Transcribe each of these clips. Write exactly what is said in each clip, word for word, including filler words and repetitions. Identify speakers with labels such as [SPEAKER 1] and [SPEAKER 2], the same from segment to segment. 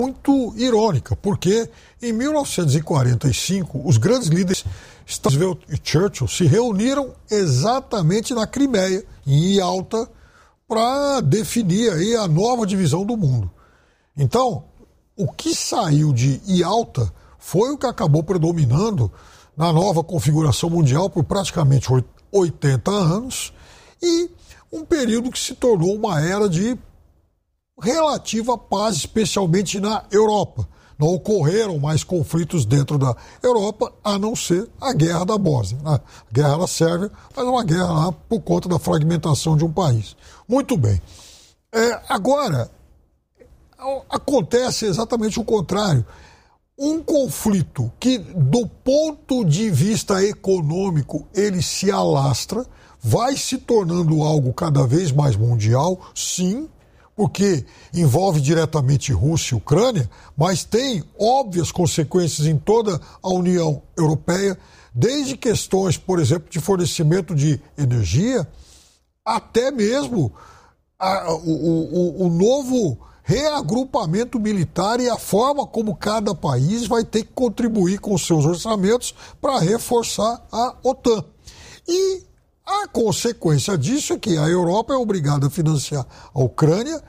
[SPEAKER 1] muito irônica, porque em mil novecentos e quarenta e cinco os grandes líderes Roosevelt e Churchill se reuniram exatamente na Crimeia, em Yalta, para definir aí a nova divisão do mundo. Então, o que saiu de Yalta foi o que acabou predominando na nova configuração mundial por praticamente oitenta anos e um período que se tornou uma era de relativa paz, especialmente na Europa. Não ocorreram mais conflitos dentro da Europa, a não ser a Guerra da Bósnia. A guerra da Sérvia, mas uma guerra lá por conta da fragmentação de um país. Muito bem. É, agora, acontece exatamente o contrário. Um conflito que, do ponto de vista econômico, ele se alastra, vai se tornando algo cada vez mais mundial, sim, porque envolve diretamente Rússia e Ucrânia, mas tem óbvias consequências em toda a União Europeia, desde questões, por exemplo, de fornecimento de energia, até mesmo a, o, o, o novo reagrupamento militar e a forma como cada país vai ter que contribuir com seus orçamentos para reforçar a OTAN. E a consequência disso é que a Europa é obrigada a financiar a Ucrânia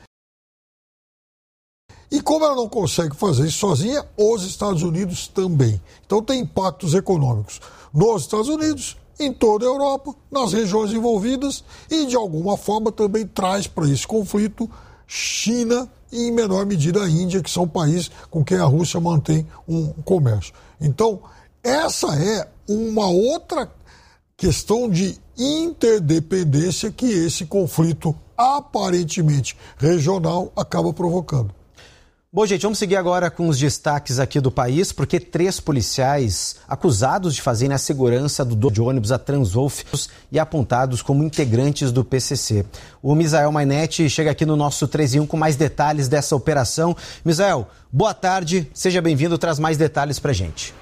[SPEAKER 1] e, como ela não consegue fazer isso sozinha, os Estados Unidos também. Então tem impactos econômicos nos Estados Unidos, em toda a Europa, nas regiões envolvidas e, de alguma forma, também traz para esse conflito China e, em menor medida, a Índia, que são países com quem a Rússia mantém um comércio. Então, essa é uma outra questão de interdependência que esse conflito aparentemente regional acaba provocando.
[SPEAKER 2] Bom, gente, vamos seguir agora com os destaques aqui do país, porque três policiais acusados de fazerem a segurança do de ônibus a Transwolf e apontados como integrantes do P C C. O Misael Mainetti chega aqui no nosso três em um com mais detalhes dessa operação. Misael, boa tarde, seja bem-vindo, traz mais detalhes pra gente.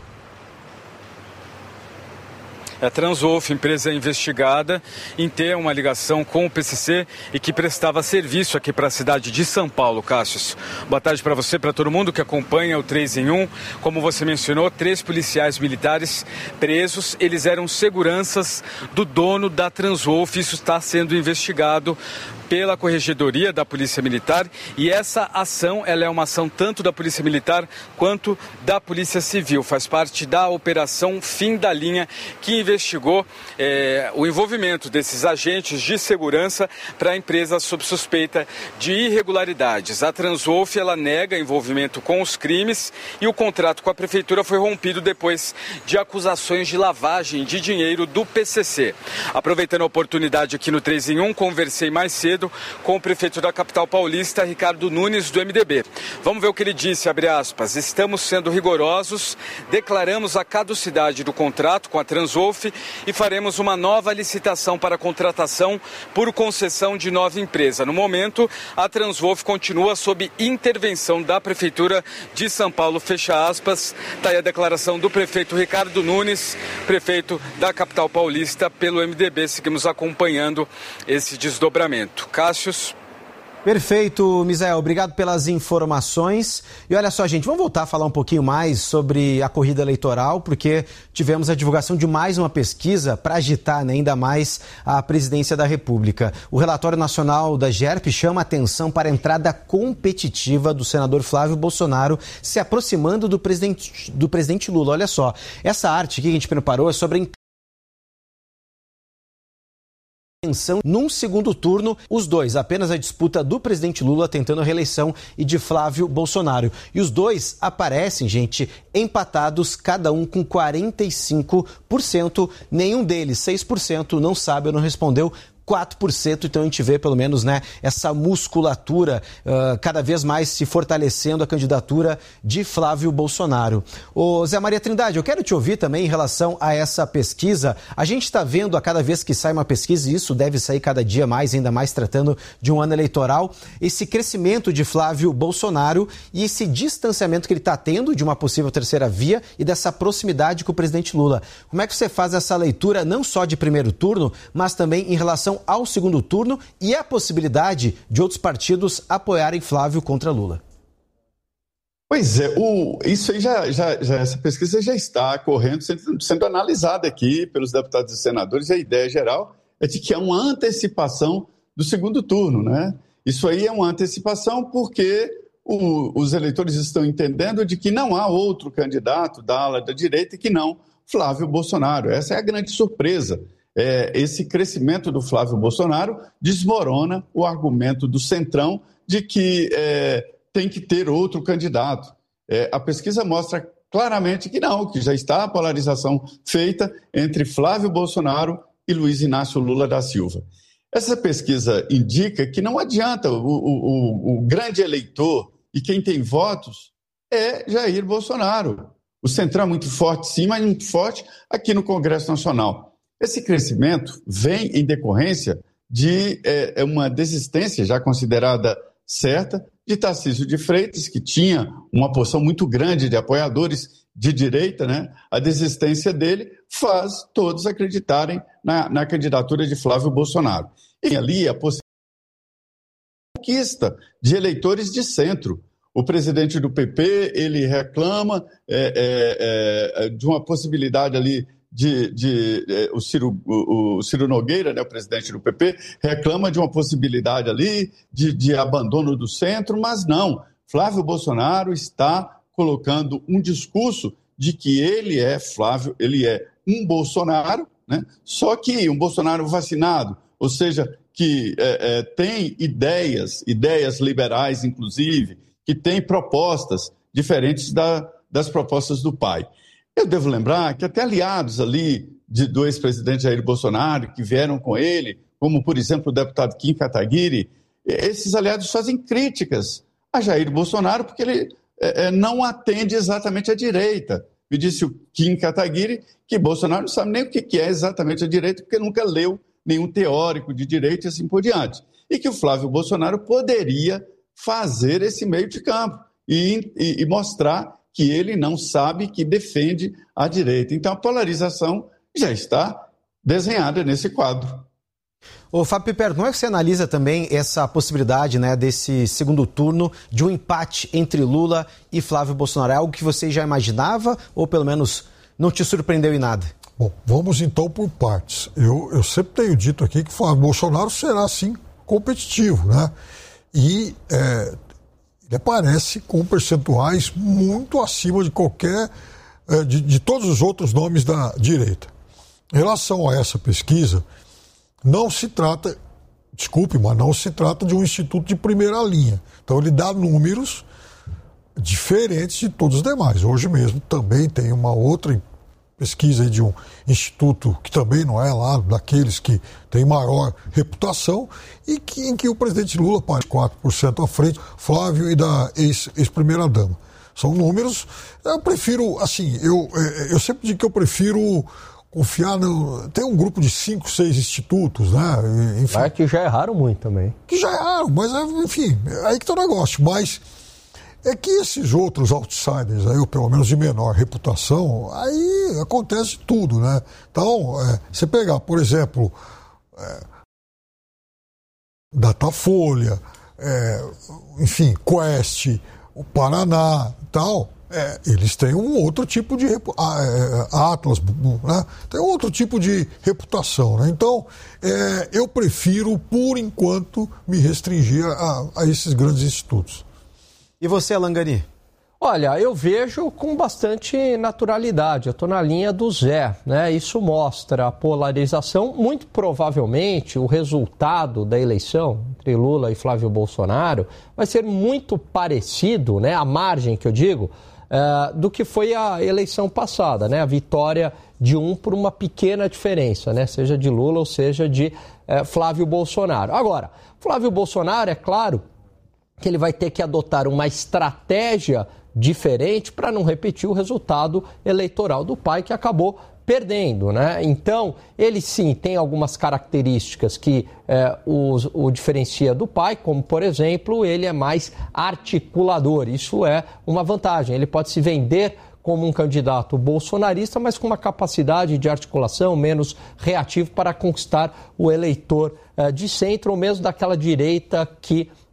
[SPEAKER 3] A Transwolf, empresa investigada em ter uma ligação com o P C C e que prestava serviço aqui para a cidade de São Paulo, Cássio. Boa tarde para você, para todo mundo que acompanha o três em um. Como você mencionou, três policiais militares presos. Eles eram seguranças do dono da Transwolf. Isso está sendo investigado pela Corregedoria da Polícia Militar, e essa ação, ela é uma ação tanto da Polícia Militar quanto da Polícia Civil. Faz parte da Operação Fim da Linha, que investigou é, o envolvimento desses agentes de segurança para a empresa sob suspeita de irregularidades. A Transwolf, ela nega envolvimento com os crimes e o contrato com a Prefeitura foi rompido depois de acusações de lavagem de dinheiro do P C C. Aproveitando a oportunidade aqui no três em um, conversei mais cedo com o prefeito da capital paulista, Ricardo Nunes, do M D B. Vamos ver o que ele disse, abre aspas. Estamos sendo rigorosos, declaramos a caducidade do contrato com a Transwolf e faremos uma nova licitação para a contratação por concessão de nova empresa. No momento, a Transwolf continua sob intervenção da Prefeitura de São Paulo, fecha aspas. Está aí a declaração do prefeito Ricardo Nunes, prefeito da capital paulista, pelo M D B. Seguimos acompanhando esse desdobramento. Cássius.
[SPEAKER 2] Perfeito, Misael. Obrigado pelas informações. E olha só, gente, vamos voltar a falar um pouquinho mais sobre a corrida eleitoral, porque tivemos a divulgação de mais uma pesquisa para agitar, né, ainda mais a presidência da República. O relatório nacional da G E R P chama atenção para a entrada competitiva do senador Flávio Bolsonaro se aproximando do presidente, do presidente Lula. Olha só, essa arte aqui que a gente preparou é sobre a num segundo turno, os dois, apenas a disputa do presidente Lula tentando a reeleição e de Flávio Bolsonaro. E os dois aparecem, gente, empatados, cada um com quarenta e cinco por cento. Nenhum deles, seis por cento, não sabe ou não respondeu. quatro por cento, então a gente vê pelo menos, né, essa musculatura uh, cada vez mais se fortalecendo a candidatura de Flávio Bolsonaro. Ô Zé Maria Trindade, eu quero te ouvir também em relação a essa pesquisa. A gente está vendo a cada vez que sai uma pesquisa, e isso deve sair cada dia mais, ainda mais tratando de um ano eleitoral, esse crescimento de Flávio Bolsonaro e esse distanciamento que ele está tendo de uma possível terceira via e dessa proximidade com o presidente Lula. Como é que você faz essa leitura não só de primeiro turno, mas também em relação ao segundo turno e a possibilidade de outros partidos apoiarem Flávio contra Lula?
[SPEAKER 4] Pois é, o, isso aí já, já, já, essa pesquisa já está correndo, sendo, sendo analisada aqui pelos deputados e senadores, e a ideia geral é de que há uma antecipação do segundo turno, né? Isso aí é uma antecipação porque o, os eleitores estão entendendo de que não há outro candidato da ala da direita que não Flávio Bolsonaro. Essa é a grande surpresa. É, esse crescimento do Flávio Bolsonaro desmorona o argumento do Centrão de que é, tem que ter outro candidato. É, a pesquisa mostra claramente que não, que já está a polarização feita entre Flávio Bolsonaro e Luiz Inácio Lula da Silva. Essa pesquisa indica que não adianta, o, o, o grande eleitor e quem tem votos é Jair Bolsonaro. O Centrão é muito forte, sim, mas muito forte aqui no Congresso Nacional. Esse crescimento vem em decorrência de é, uma desistência já considerada certa de Tarcísio de Freitas, que tinha uma porção muito grande de apoiadores de direita, né? A desistência dele faz todos acreditarem na, na candidatura de Flávio Bolsonaro. E ali a possibilidade de conquista de eleitores de centro. O presidente do P P, ele reclama é, é, é, de uma possibilidade ali de... de é, o, Ciro, o, o Ciro Nogueira, né, o presidente do P P, reclama de uma possibilidade ali de, de abandono do centro, mas não. Flávio Bolsonaro está colocando um discurso de que ele é, Flávio, ele é um Bolsonaro, né, só que um Bolsonaro vacinado, ou seja, que é, é, tem ideias, ideias liberais, inclusive, que tem propostas diferentes da, das propostas do pai. Eu devo lembrar que até aliados ali de, do ex-presidente Jair Bolsonaro, que vieram com ele, como, por exemplo, o deputado Kim Kataguiri, esses aliados fazem críticas a Jair Bolsonaro porque ele é, não atende exatamente à direita. Me disse o Kim Kataguiri que Bolsonaro não sabe nem o que é exatamente a direita, porque nunca leu nenhum teórico de direita e assim por diante. E que o Flávio Bolsonaro poderia fazer esse meio de campo e, e, e mostrar que ele não sabe que defende a direita. Então, a polarização já está desenhada nesse quadro.
[SPEAKER 2] Ô, Fábio Piperno, como é que você analisa também essa possibilidade, né, desse segundo turno de um empate entre Lula e Flávio Bolsonaro? É algo que você já imaginava ou, pelo menos, não te surpreendeu em nada?
[SPEAKER 1] Bom, vamos então por partes. Eu, eu sempre tenho dito aqui que Flávio Bolsonaro será, sim, competitivo, né? E é, ele aparece com percentuais muito acima de qualquer, é, de, de todos os outros nomes da direita. Em relação a essa pesquisa, não se trata, desculpe, mas não se trata de um instituto de primeira linha. Então ele dá números diferentes de todos os demais. Hoje mesmo também tem uma outra pesquisa de um instituto que também não é lá daqueles que tem maior reputação e que, em que o presidente Lula aparece quatro por cento à frente, Flávio e da ex, ex-primeira-dama. São números, eu prefiro, assim, eu, eu sempre digo que eu prefiro confiar no... Tem um grupo de cinco, seis institutos, né? Enfim,
[SPEAKER 5] mas que já erraram muito também.
[SPEAKER 1] Que já erraram, mas enfim, é aí que tá o negócio. Mas é que esses outros outsiders, aí, ou pelo menos de menor reputação, aí acontece tudo, né? Então, é, você pegar, por exemplo, é, Datafolha, é, enfim, Quest, o Paraná e tal, é, eles têm um outro tipo de Atlas, né? Tem outro tipo de reputação, né? Então, é, eu prefiro, por enquanto, me restringir a, a esses grandes institutos.
[SPEAKER 2] E você, Alangani?
[SPEAKER 5] Olha, eu vejo com bastante naturalidade, eu estou na linha do Zé, né? Isso mostra a polarização, muito provavelmente o resultado da eleição entre Lula e Flávio Bolsonaro vai ser muito parecido, né? A margem que eu digo, uh, do que foi a eleição passada, né? A vitória de um por uma pequena diferença, né? Seja de Lula ou seja de uh, Flávio Bolsonaro. Agora, Flávio Bolsonaro, é claro que ele vai ter que adotar uma estratégia diferente para não repetir o resultado eleitoral do pai, que acabou perdendo, né? Então, ele sim tem algumas características que é, o, o diferencia do pai, como, por exemplo, ele é mais articulador. Isso é uma vantagem. Ele pode se vender como um candidato bolsonarista, mas com uma capacidade de articulação menos reativo para conquistar o eleitor é, de centro ou mesmo daquela direita que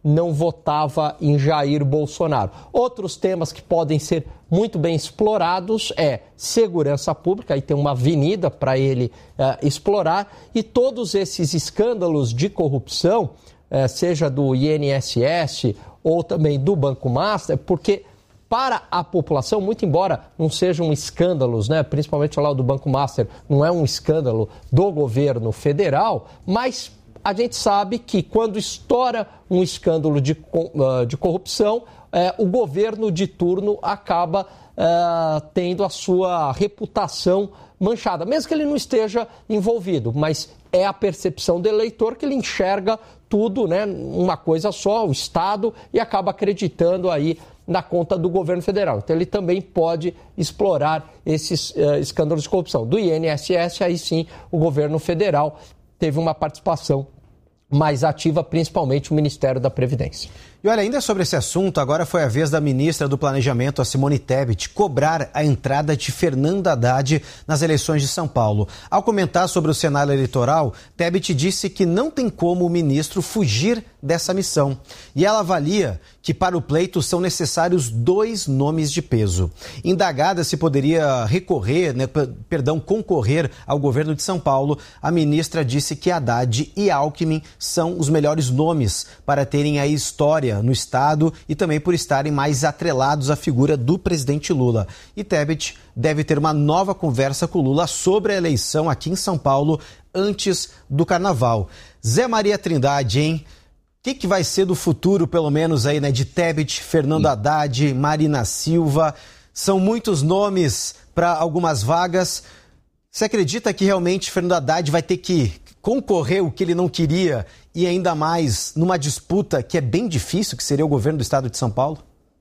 [SPEAKER 5] não votava em Jair Bolsonaro. Outros temas que podem ser muito bem explorados é segurança pública, aí tem uma avenida para ele uh, explorar, e todos esses escândalos de corrupção, uh, seja do I N S S ou também do Banco Master, porque para a população, muito embora não sejam escândalos, né, principalmente lá o do Banco Master, não é um escândalo do governo federal, mas a gente sabe que quando estoura um escândalo de, de corrupção, é, o governo de turno acaba é, tendo a sua reputação manchada, mesmo que ele não esteja envolvido, mas é a percepção do eleitor que ele enxerga tudo, né, uma coisa só, o Estado, e acaba acreditando aí na conta do governo federal. Então ele também pode explorar esses uh, escândalos de corrupção. Do I N S S, aí sim, o governo federal teve uma participação mais ativa, principalmente o Ministério da Previdência.
[SPEAKER 2] E olha, ainda sobre esse assunto, agora foi a vez da ministra do Planejamento, a Simone Tebet, cobrar a entrada de Fernando Haddad nas eleições de São Paulo. Ao comentar sobre o cenário eleitoral, Tebet disse que não tem como o ministro fugir dessa missão. E ela avalia que para o pleito são necessários dois nomes de peso. Indagada se poderia recorrer, né, perdão, concorrer ao governo de São Paulo, a ministra disse que Haddad e Alckmin são os melhores nomes para terem a história no Estado e também por estarem mais atrelados à figura do presidente Lula. E Tebet deve ter uma nova conversa com Lula sobre a eleição aqui em São Paulo antes do Carnaval. Zé Maria Trindade, hein? O que, que vai ser do futuro, pelo menos, aí, né, de Tebet, Fernando Haddad, Marina Silva? São muitos nomes para algumas vagas. Você acredita que realmente Fernando Haddad vai ter que concorrer o que ele não queria e ainda mais numa disputa que é bem difícil, que seria o governo do estado de São Paulo?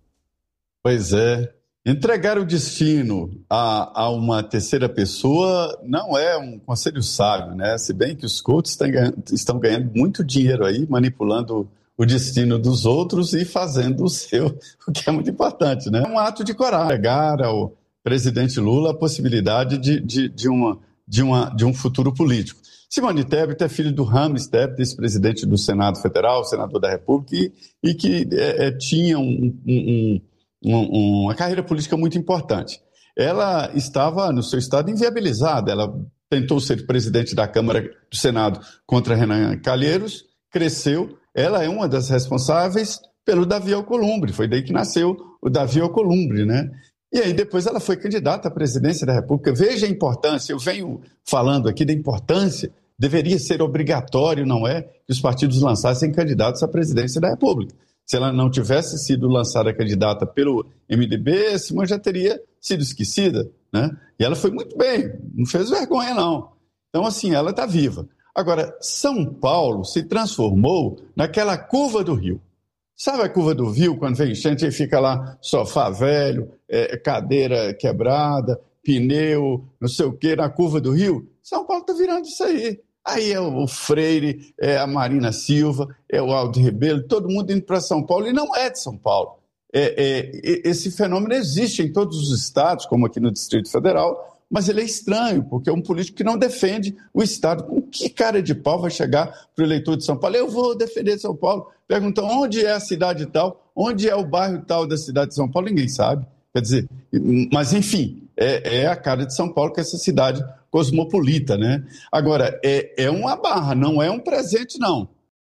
[SPEAKER 4] Pois é. Entregar o destino a, a uma terceira pessoa não é um conselho sábio, né? Se bem que os coaches estão ganhando, estão ganhando muito dinheiro aí, manipulando o destino dos outros e fazendo o seu, o que é muito importante, né? É um ato de coragem, entregar ao presidente Lula a possibilidade de, de, de, uma, de, uma, de um futuro político. Simone Tebet é filho do Rames Tebet, ex-presidente do Senado Federal, senador da República, e, e que é, é, tinha um, um, um, uma carreira política muito importante. Ela estava, no seu estado, inviabilizada. Ela tentou ser presidente da Câmara do Senado contra Renan Calheiros, cresceu. Ela é uma das responsáveis pelo Davi Alcolumbre, foi daí que nasceu o Davi Alcolumbre, né? E aí depois ela foi candidata à presidência da República. Veja a importância, eu venho falando aqui da importância, deveria ser obrigatório, não é, que os partidos lançassem candidatos à presidência da República. Se ela não tivesse sido lançada candidata pelo M D B, Simone já teria sido esquecida, né? E ela foi muito bem, não fez vergonha não. Então assim, ela está viva. Agora, São Paulo se transformou naquela curva do rio. Sabe a curva do rio, quando vem enchente e fica lá sofá velho, é, cadeira quebrada, pneu, não sei o quê, na curva do rio? São Paulo está virando isso aí. Aí é o Freire, é a Marina Silva, é o Aldo Rebelo, todo mundo indo para São Paulo, e não é de São Paulo. É, é, esse fenômeno existe em todos os estados, como aqui no Distrito Federal, mas ele é estranho, porque é um político que não defende o Estado. Com que cara de pau vai chegar para o eleitor de São Paulo? Eu vou defender São Paulo. Perguntam onde é a cidade tal, onde é o bairro tal da cidade de São Paulo, ninguém sabe. Quer dizer, mas enfim, é, é a cara de São Paulo, que é essa cidade cosmopolita, né? Agora, é, é uma barra, não é um presente, não.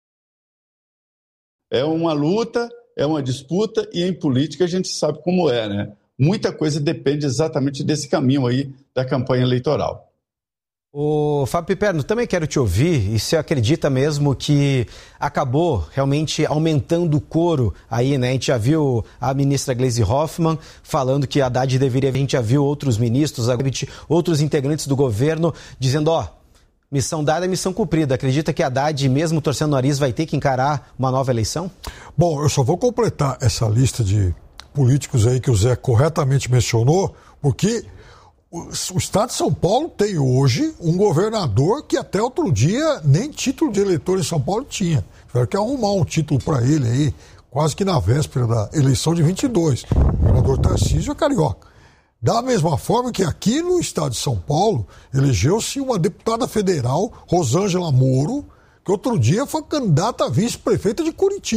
[SPEAKER 4] É uma luta, é uma disputa, e em política a gente sabe como é, né? Muita coisa depende exatamente desse caminho aí da campanha eleitoral.
[SPEAKER 2] Ô, Fábio Piperno, também quero te ouvir, e você acredita mesmo que acabou realmente aumentando o coro aí, né? A gente já viu a ministra Gleisi Hoffmann falando que a Haddad deveria, a gente já viu outros ministros, outros integrantes do governo dizendo, ó, missão dada é missão cumprida. Acredita que a Haddad, mesmo torcendo o nariz, vai ter que encarar uma nova eleição? Bom,
[SPEAKER 1] eu só vou completar essa lista de políticos aí que o Zé corretamente mencionou, porque o, o estado de São Paulo tem hoje um governador que até outro dia nem título de eleitor em São Paulo tinha. Tiveram que arrumar um título para ele aí, quase que na véspera da eleição de vinte e dois. O governador Tarcísio é carioca. Da mesma forma que aqui no estado de São Paulo, elegeu-se uma deputada federal, Rosângela Moro, que outro dia foi candidata a vice-prefeita de Curitiba.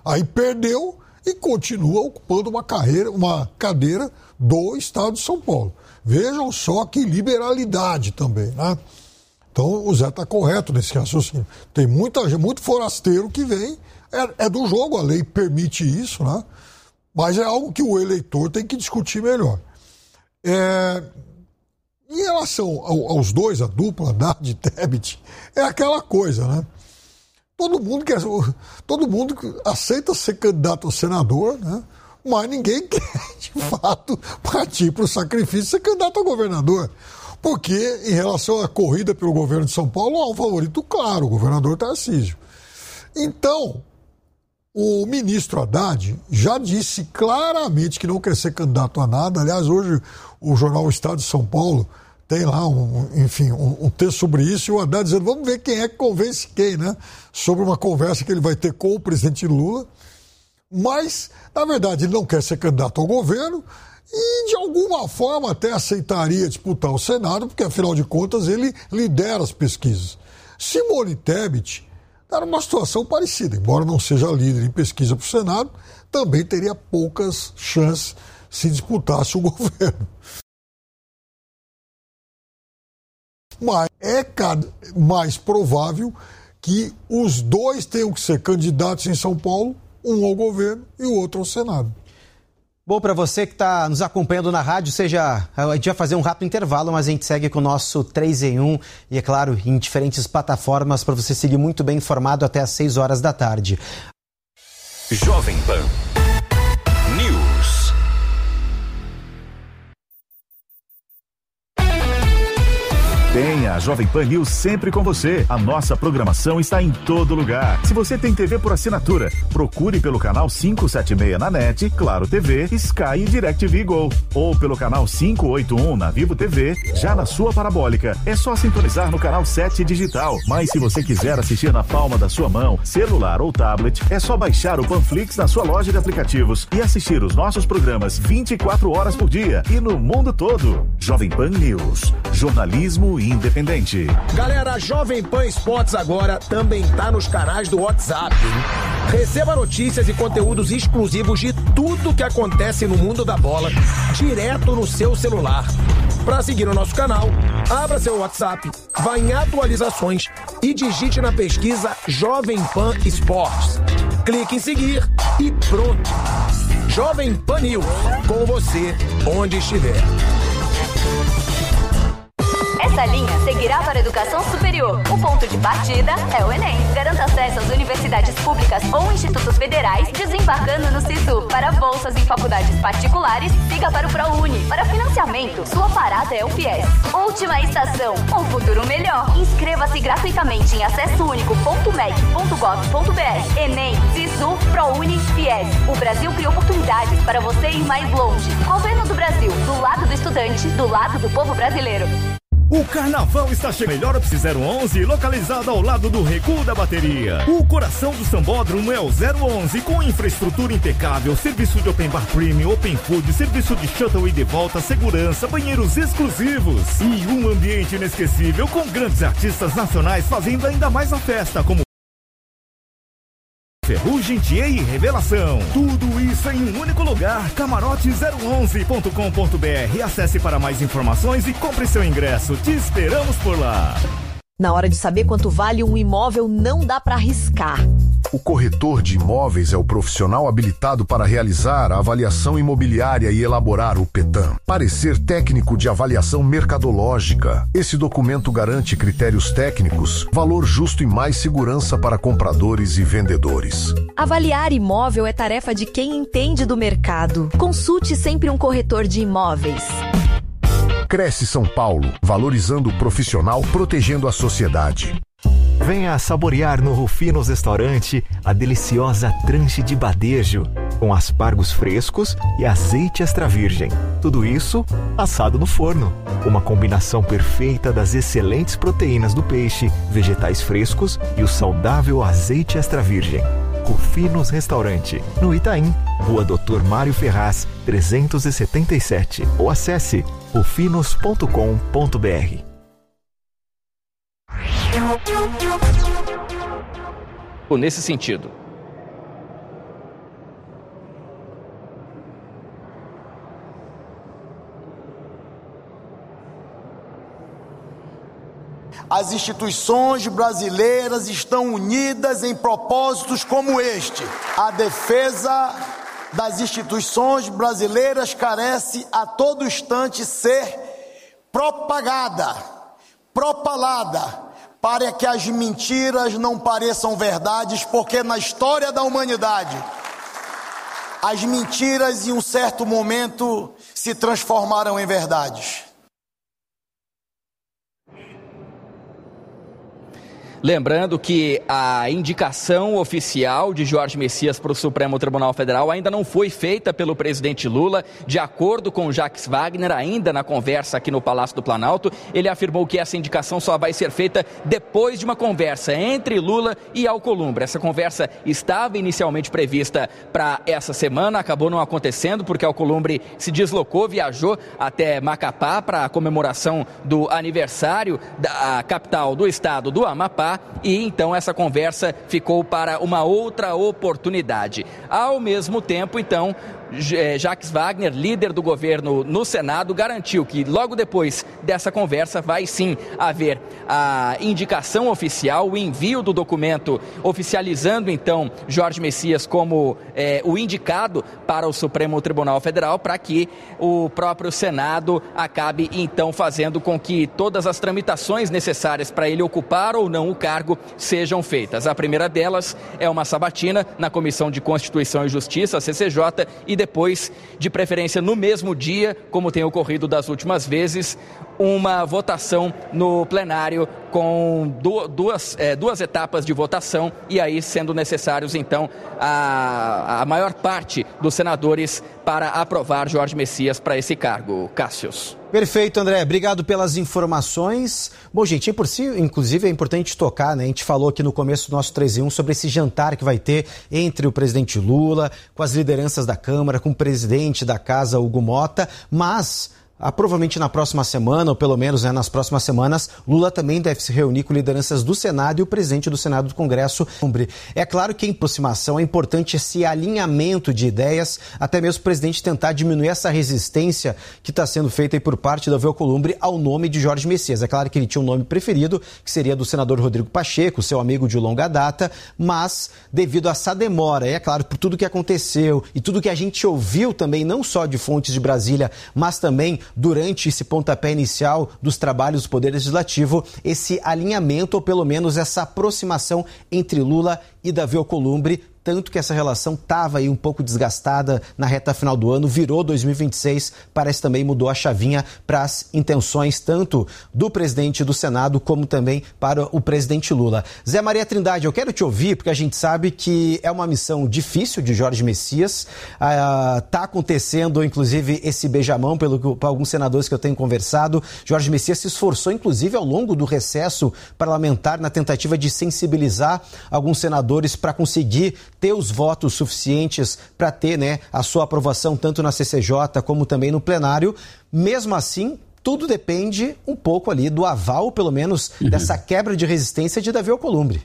[SPEAKER 1] Aí perdeu e continua ocupando uma, carreira, uma cadeira do Estado de São Paulo. Vejam só que liberalidade também, né? Então o Zé está correto nesse raciocínio. Tem muita, muito forasteiro que vem, é, é do jogo, a lei permite isso, né? Mas é algo que o eleitor tem que discutir melhor. É, em relação ao, aos dois, a dupla, Haddad e Tebet, é aquela coisa, né? Todo mundo, quer, todo mundo aceita ser candidato a senador, né? Mas ninguém quer, de fato, partir para o sacrifício de ser candidato a governador. Porque, em relação à corrida pelo governo de São Paulo, há um favorito claro, o governador Tarcísio. Então, o ministro Haddad já disse claramente que não quer ser candidato a nada. Aliás, hoje o jornal Estado de São Paulo tem lá, um, enfim, um, um texto sobre isso, e o Haddad dizendo, vamos ver quem é que convence quem, né? Sobre uma conversa que ele vai ter com o presidente Lula. Mas, na verdade, ele não quer ser candidato ao governo e, de alguma forma, até aceitaria disputar o Senado, porque, afinal de contas, ele lidera as pesquisas. Simone Tebet era uma situação parecida, embora não seja líder em pesquisa para o Senado, também teria poucas chances se disputasse o governo. Mas é mais provável que os dois tenham que ser candidatos em São Paulo, um ao governo e o outro ao Senado.
[SPEAKER 2] Bom, para você que está nos acompanhando na rádio, seja, a gente vai fazer um rápido intervalo, mas a gente segue com o nosso três em um e, é claro, em diferentes plataformas para você seguir muito bem informado até às seis horas da tarde.
[SPEAKER 6] Jovem Pan News. Tenha a Jovem Pan News sempre com você. A nossa programação está em todo lugar. Se você tem T V por assinatura, procure pelo canal quinhentos e setenta e seis na NET, Claro T V, Sky e DirecTV Go. Ou pelo canal quinhentos e oitenta e um na Vivo T V, já na sua parabólica. É só sintonizar no canal sete digital. Mas se você quiser assistir na palma da sua mão, celular ou tablet, é só baixar o Panflix na sua loja de aplicativos e assistir os nossos programas vinte e quatro horas por dia e no mundo todo. Jovem Pan News. Jornalismo independente.
[SPEAKER 7] Galera, a Jovem Pan Esportes agora também tá nos canais do WhatsApp. Receba notícias e conteúdos exclusivos de tudo que acontece no mundo da bola, direto no seu celular. Para seguir o nosso canal, abra seu WhatsApp, vá em atualizações e digite na pesquisa Jovem Pan Esportes. Clique em seguir e pronto. Jovem Pan News, com você onde estiver.
[SPEAKER 8] Essa linha seguirá para a educação superior. O ponto de partida é o Enem. Garanta acesso às universidades públicas ou institutos federais, desembarcando no SISU. Para bolsas em faculdades particulares, siga para o ProUni. Para financiamento, sua parada é o FIES. Última estação, um futuro melhor. Inscreva-se gratuitamente em acesso único ponto mec ponto gov ponto br. Enem, SISU, ProUni, FIES. O Brasil cria oportunidades para você ir mais longe. Governo do Brasil, do lado do estudante, do lado do povo brasileiro.
[SPEAKER 6] O carnaval está chegando. Melhor Ops zero onze, localizado ao lado do Recuo da Bateria. O coração do Sambódromo é o zero onze, com infraestrutura impecável, serviço de open bar premium, open food, serviço de shuttle e de volta, segurança, banheiros exclusivos e um ambiente inesquecível com grandes artistas nacionais fazendo ainda mais a festa, como Ferrugem, Thier e Revelação. Tudo isso em um único lugar. camarote zero onze ponto com ponto br. Acesse para mais informações e compre seu ingresso. Te esperamos por lá.
[SPEAKER 9] Na hora de saber quanto vale um imóvel, não dá para arriscar.
[SPEAKER 10] O corretor de imóveis é o profissional habilitado para realizar a avaliação imobiliária e elaborar o PETAM, parecer técnico de avaliação mercadológica. Esse documento garante critérios técnicos, valor justo e mais segurança para compradores e vendedores.
[SPEAKER 9] Avaliar imóvel é tarefa de quem entende do mercado. Consulte sempre um corretor de imóveis.
[SPEAKER 10] Cresce São Paulo, valorizando o profissional, protegendo a sociedade.
[SPEAKER 11] Venha saborear no Rufinos Restaurante a deliciosa tranche de badejo, com aspargos frescos e azeite extra virgem. Tudo isso assado no forno. Uma combinação perfeita das excelentes proteínas do peixe, vegetais frescos e o saudável azeite extra virgem. Rufinos Restaurante, no Itaim, Rua doutor Mário Ferraz, trezentos e setenta e sete. Ou acesse rufinos ponto com ponto br.
[SPEAKER 12] Nesse sentido. As instituições brasileiras estão unidas em propósitos como este. A defesa das instituições brasileiras carece a todo instante ser propagada, propalada, para que as mentiras não pareçam verdades, porque na história da humanidade, as mentiras em um certo momento se transformaram em verdades.
[SPEAKER 13] Lembrando que a indicação oficial de Jorge Messias para o Supremo Tribunal Federal ainda não foi feita pelo presidente Lula. De acordo com Jacques Wagner, ainda na conversa aqui no Palácio do Planalto, ele afirmou que essa indicação só vai ser feita depois de uma conversa entre Lula e Alcolumbre. Essa conversa estava inicialmente prevista para essa semana, acabou não acontecendo porque Alcolumbre se deslocou, viajou até Macapá para a comemoração do aniversário da capital do estado do Amapá. E então essa conversa ficou para uma outra oportunidade. Ao mesmo tempo, então, Jacques Wagner, líder do governo no Senado, garantiu que logo depois dessa conversa vai sim haver a indicação oficial, o envio do documento oficializando então Jorge Messias como é, o indicado para o Supremo Tribunal Federal, para que o próprio Senado acabe então fazendo com que todas as tramitações necessárias para ele ocupar ou não o cargo sejam feitas. A primeira delas é uma sabatina na Comissão de Constituição e Justiça, a C C J, e depois, de preferência no mesmo dia, como tem ocorrido das últimas vezes, uma votação no plenário com duas, é, duas etapas de votação e aí sendo necessários, então, a, a maior parte dos senadores para aprovar Jorge Messias para esse cargo. Cássius.
[SPEAKER 2] Perfeito, André. Obrigado pelas informações. Bom, gente, por si, inclusive é importante tocar, né? A gente falou aqui no começo do nosso três em um sobre esse jantar que vai ter entre o presidente Lula, com as lideranças da Câmara, com o presidente da Casa, Hugo Mota, mas... Ah, provavelmente na próxima semana, ou pelo menos né, nas próximas semanas, Lula também deve se reunir com lideranças do Senado e o presidente do Senado do Congresso. É claro que em aproximação é importante esse alinhamento de ideias, até mesmo o presidente tentar diminuir essa resistência que está sendo feita aí por parte da Alcolumbre ao nome de Jorge Messias. É claro que ele tinha um nome preferido, que seria do senador Rodrigo Pacheco, seu amigo de longa data, mas devido a essa demora, e é claro, por tudo que aconteceu e tudo que a gente ouviu também, não só de fontes de Brasília, mas também durante esse pontapé inicial dos trabalhos do Poder Legislativo, esse alinhamento, ou pelo menos essa aproximação entre Lula e Davi Alcolumbre, tanto que essa relação estava aí um pouco desgastada na reta final do ano, virou dois mil e vinte e seis, parece também mudou a chavinha para as intenções tanto do presidente do Senado como também para o presidente Lula. Zé Maria Trindade, eu quero te ouvir porque a gente sabe que é uma missão difícil de Jorge Messias, está ah, acontecendo inclusive esse beijamão pelo para alguns senadores que eu tenho conversado. Jorge Messias se esforçou inclusive ao longo do recesso parlamentar na tentativa de sensibilizar alguns senadores para conseguir ter os votos suficientes para ter né, a sua aprovação tanto na C C J como também no plenário. Mesmo assim, tudo depende um pouco ali do aval, pelo menos, uhum. dessa quebra de resistência de Davi Alcolumbre.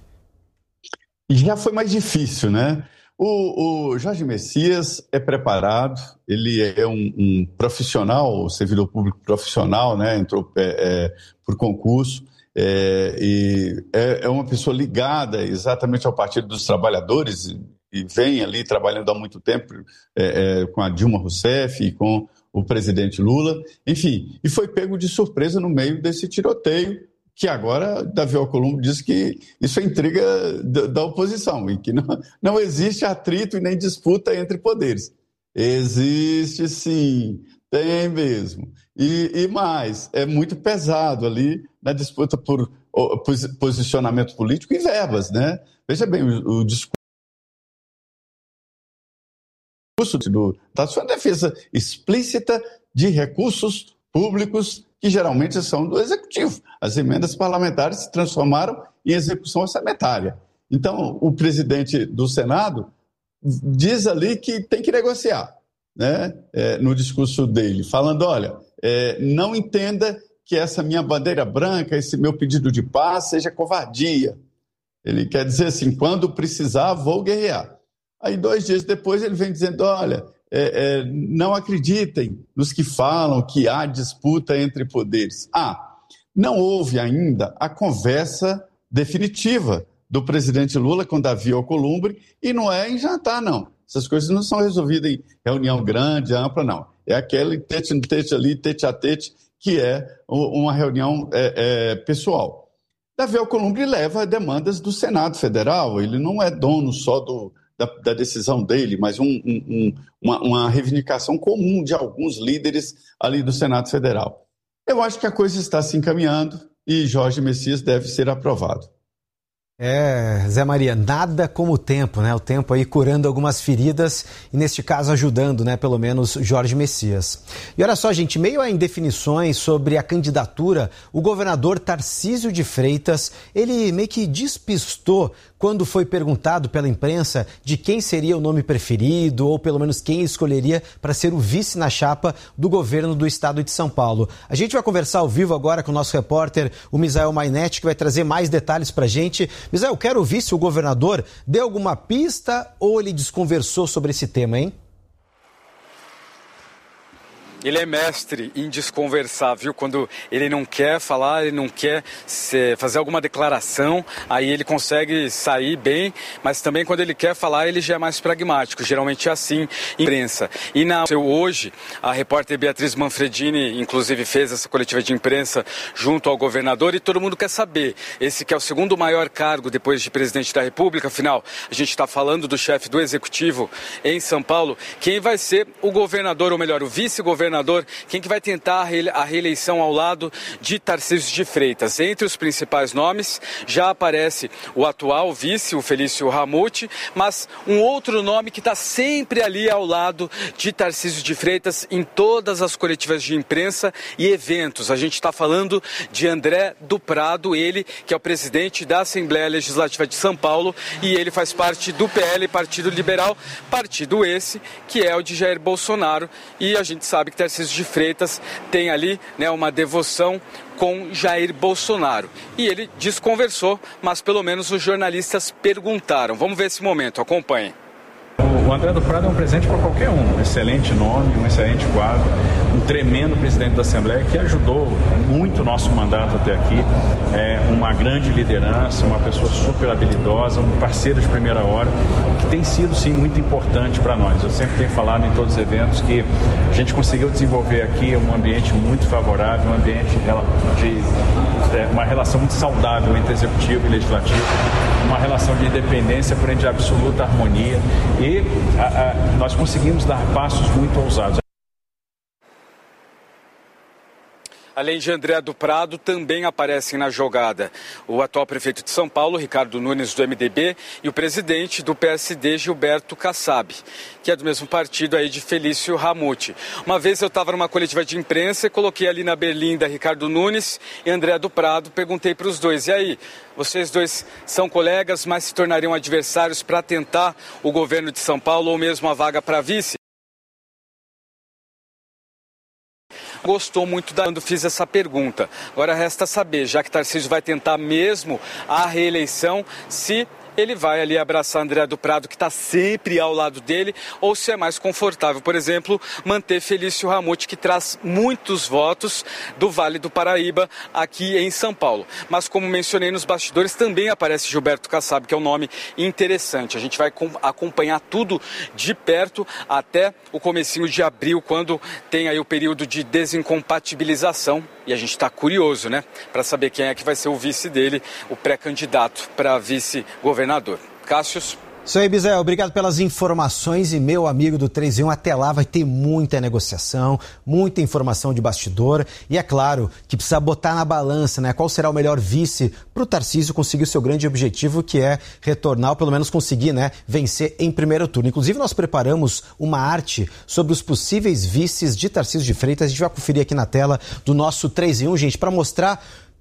[SPEAKER 4] Já foi mais difícil, né? O, o Jorge Messias é preparado, ele é um, um profissional, servidor público profissional, né? Entrou é, é, por concurso. É, e é, é uma pessoa ligada exatamente ao Partido dos Trabalhadores e, e vem ali trabalhando há muito tempo é, é, com a Dilma Rousseff e com o presidente Lula, enfim, e foi pego de surpresa no meio desse tiroteio, que agora Davi Alcolumbre diz que isso é intriga da, da oposição e que não, não existe atrito e nem disputa entre poderes. Existe sim, tem mesmo. E, e mais, é muito pesado ali na disputa por posicionamento político e verbas, né? Veja bem, o, o discurso do, da sua defesa explícita de recursos públicos que geralmente são do Executivo. As emendas parlamentares se transformaram em execução orçamentária. Então, o presidente do Senado diz ali que tem que negociar, né? É, no discurso dele, falando, olha, é, não entenda que essa minha bandeira branca, esse meu pedido de paz seja covardia. Ele quer dizer assim, quando precisar, vou guerrear. Aí, dois dias depois, ele vem dizendo, olha, é, é, não acreditem nos que falam que há disputa entre poderes. Ah, não houve ainda a conversa definitiva do presidente Lula com Davi Alcolumbre, e não é em jantar, não. Essas coisas não são resolvidas em reunião grande, ampla, não. É aquele tete no tete ali, tete a tete, que é uma reunião é, é, pessoal. Davi Alcolumbre leva demandas do Senado Federal, ele não é dono só do, da, da decisão dele, mas um, um, uma, uma reivindicação comum de alguns líderes ali do Senado Federal. Eu acho que a coisa está se encaminhando e Jorge Messias deve ser aprovado.
[SPEAKER 2] É, Zé Maria, nada como o tempo, né? O tempo aí curando algumas feridas e, neste caso, ajudando, né? Pelo menos, Jorge Messias. E olha só, gente, meio a indefinições sobre a candidatura, o governador Tarcísio de Freitas, ele meio que despistou quando foi perguntado pela imprensa de quem seria o nome preferido ou, pelo menos, quem escolheria para ser o vice na chapa do governo do estado de São Paulo. A gente vai conversar ao vivo agora com o nosso repórter, o Misael Mainetti, que vai trazer mais detalhes para a gente. Misael, eu quero ouvir se o governador deu alguma pista ou ele desconversou sobre esse tema, hein?
[SPEAKER 3] Ele é mestre em desconversar, viu? Quando ele não quer falar, ele não quer se, fazer alguma declaração, aí ele consegue sair bem, mas também quando ele quer falar, ele já é mais pragmático. Geralmente é assim em imprensa. E na hoje, a repórter Beatriz Manfredini, inclusive, fez essa coletiva de imprensa junto ao governador e todo mundo quer saber. Esse que é o segundo maior cargo depois de presidente da República, afinal, a gente está falando do chefe do Executivo em São Paulo, quem vai ser o governador, ou melhor, o vice-governador, quem que vai tentar a reeleição ao lado de Tarcísio de Freitas. Entre os principais nomes já aparece o atual vice, o Felício Ramute, mas um outro nome que está sempre ali ao lado de Tarcísio de Freitas em todas as coletivas de imprensa e eventos. A gente está falando de André do Prado, ele que é o presidente da Assembleia Legislativa de São Paulo e ele faz parte do P L, Partido Liberal, partido esse que é o de Jair Bolsonaro, e a gente sabe que Tarcísio de Freitas tem ali, né, uma devoção com Jair Bolsonaro. E ele desconversou, mas pelo menos os jornalistas perguntaram. Vamos ver esse momento, acompanhem.
[SPEAKER 14] O André do Prado é um presente para qualquer um, um excelente nome, um excelente quadro, um tremendo presidente da Assembleia que ajudou muito o nosso mandato até aqui, é uma grande liderança, uma pessoa super habilidosa, um parceiro de primeira hora, que tem sido sim muito importante para nós. Eu sempre tenho falado em todos os eventos que a gente conseguiu desenvolver aqui um ambiente muito favorável, um ambiente de é, uma relação muito saudável entre executivo e legislativo, uma relação de independência, porém de absoluta harmonia, e a, a, nós conseguimos dar passos muito ousados.
[SPEAKER 3] Além de André do Prado, também aparecem na jogada o atual prefeito de São Paulo, Ricardo Nunes, do M D B, e o presidente do P S D, Gilberto Kassab, que é do mesmo partido aí de Felício Ramute. Uma vez eu estava numa coletiva de imprensa e coloquei ali na berlinda Ricardo Nunes e André do Prado, perguntei para os dois, e aí, vocês dois são colegas, mas se tornariam adversários para tentar o governo de São Paulo ou mesmo a vaga para vice? Gostou muito da quando fiz essa pergunta. Agora resta saber, já que Tarcísio vai tentar mesmo a reeleição, se ele vai ali abraçar André do Prado, que está sempre ao lado dele, ou se é mais confortável, por exemplo, manter Felício Ramute, que traz muitos votos do Vale do Paraíba aqui em São Paulo. Mas como mencionei nos bastidores, também aparece Gilberto Kassab, que é um nome interessante. A gente vai acompanhar tudo de perto até o comecinho de abril, quando tem aí o período de desincompatibilização. E a gente está curioso, né, para saber quem é que vai ser o vice dele, o pré-candidato para vice-governador. Cássius.
[SPEAKER 2] Isso aí, Bizel. Obrigado pelas informações e, meu amigo do três em um, até lá vai ter muita negociação, muita informação de bastidor e, é claro, que precisa botar na balança, né, qual será o melhor vice para o Tarcísio conseguir o seu grande objetivo, que é retornar, ou pelo menos conseguir, né, vencer em primeiro turno. Inclusive, nós preparamos uma arte sobre os possíveis vices de Tarcísio de Freitas. A gente vai conferir aqui na tela do nosso três em um, gente, para mostrar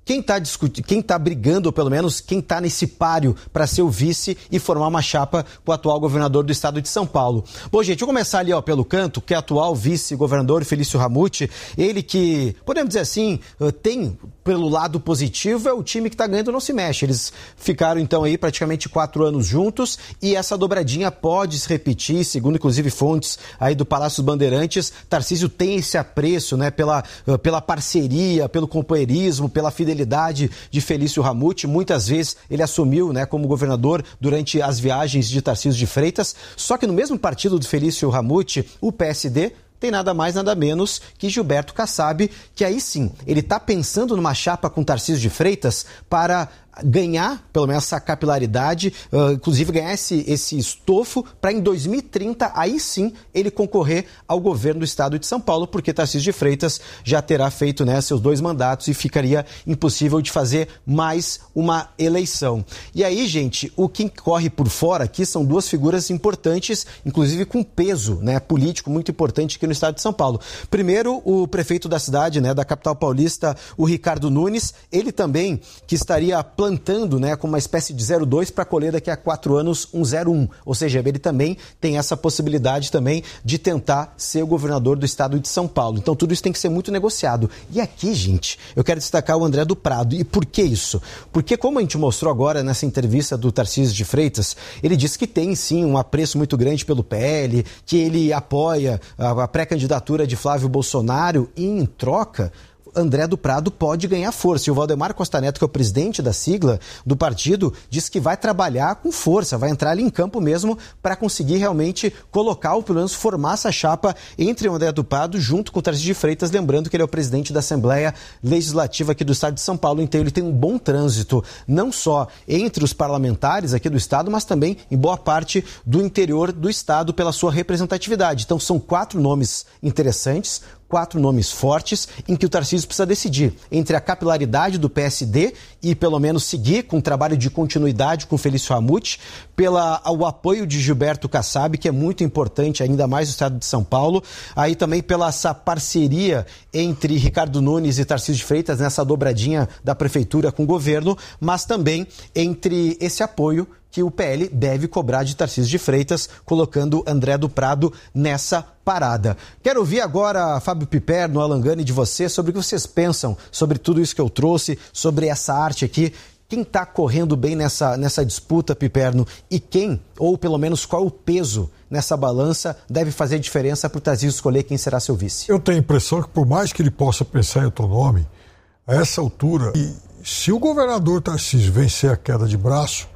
[SPEAKER 2] quem está discutindo, quem está brigando, ou pelo menos quem está nesse páreo para ser o vice e formar uma chapa com o atual governador do estado de São Paulo. Bom, gente, vou começar ali ó, pelo canto, que é o atual vice-governador Felício Ramute, ele que, podemos dizer assim, tem pelo lado positivo, é o time que está ganhando não se mexe. Eles ficaram então aí praticamente quatro anos juntos e essa dobradinha pode se repetir, segundo inclusive fontes aí do Palácio dos Bandeirantes. Tarcísio tem esse apreço, né, pela, pela parceria, pelo companheirismo, pela fidelidade de Felício Ramute. Muitas vezes ele assumiu, né, como governador durante as viagens de Tarcísio de Freitas, só que no mesmo partido do Felício Ramute, o P S D, tem nada mais, nada menos que Gilberto Kassab, que aí sim, ele está pensando numa chapa com Tarcísio de Freitas para ganhar, pelo menos, essa capilaridade, uh, inclusive ganhar esse, esse estofo para em dois mil e trinta, aí sim, ele concorrer ao governo do estado de São Paulo, porque Tarcísio de Freitas já terá feito, né, seus dois mandatos e ficaria impossível de fazer mais uma eleição. E aí, gente, o que corre por fora aqui são duas figuras importantes, inclusive com peso, né, político muito importante aqui no estado de São Paulo. Primeiro, o prefeito da cidade, né, da capital paulista, o Ricardo Nunes, ele também que estaria plantando plantando, né, como uma espécie de zero dois para colher daqui a quatro anos um zero um. Ou seja, ele também tem essa possibilidade também de tentar ser o governador do estado de São Paulo. Então tudo isso tem que ser muito negociado. E aqui, gente, eu quero destacar o André do Prado. E por que isso? Porque como a gente mostrou agora nessa entrevista do Tarcísio de Freitas, ele disse que tem sim um apreço muito grande pelo P L, que ele apoia a pré-candidatura de Flávio Bolsonaro e em troca André do Prado pode ganhar força. E o Valdemar Costa Neto, que é o presidente da sigla do partido, diz que vai trabalhar com força, vai entrar ali em campo mesmo para conseguir realmente colocar, ou pelo menos formar essa chapa entre o André do Prado junto com o Tarcísio de Freitas, lembrando que ele é o presidente da Assembleia Legislativa aqui do estado de São Paulo, então ele tem um bom trânsito, não só entre os parlamentares aqui do estado, mas também em boa parte do interior do estado pela sua representatividade. Então são quatro nomes interessantes, quatro nomes fortes em que o Tarcísio precisa decidir entre a capilaridade do P S D e pelo menos seguir com um trabalho de continuidade com Felício Ramute, pela, o apoio de Gilberto Kassab, que é muito importante, ainda mais no estado de São Paulo, aí também pela essa parceria entre Ricardo Nunes e Tarcísio de Freitas nessa dobradinha da prefeitura com o governo, mas também entre esse apoio que o P L deve cobrar de Tarcísio de Freitas, colocando André do Prado nessa parada. Quero ouvir agora, Fábio Piperno, Alan Gani, de você, sobre o que vocês pensam sobre tudo isso que eu trouxe, sobre essa arte aqui. Quem está correndo bem nessa, nessa disputa, Piperno, e quem, ou pelo menos qual o peso nessa balança, deve fazer diferença para o Tarcísio escolher quem será seu vice? Eu tenho a impressão que, por mais que ele possa pensar em outro nome, a essa altura, e se o governador Tarcísio vencer a queda de braço,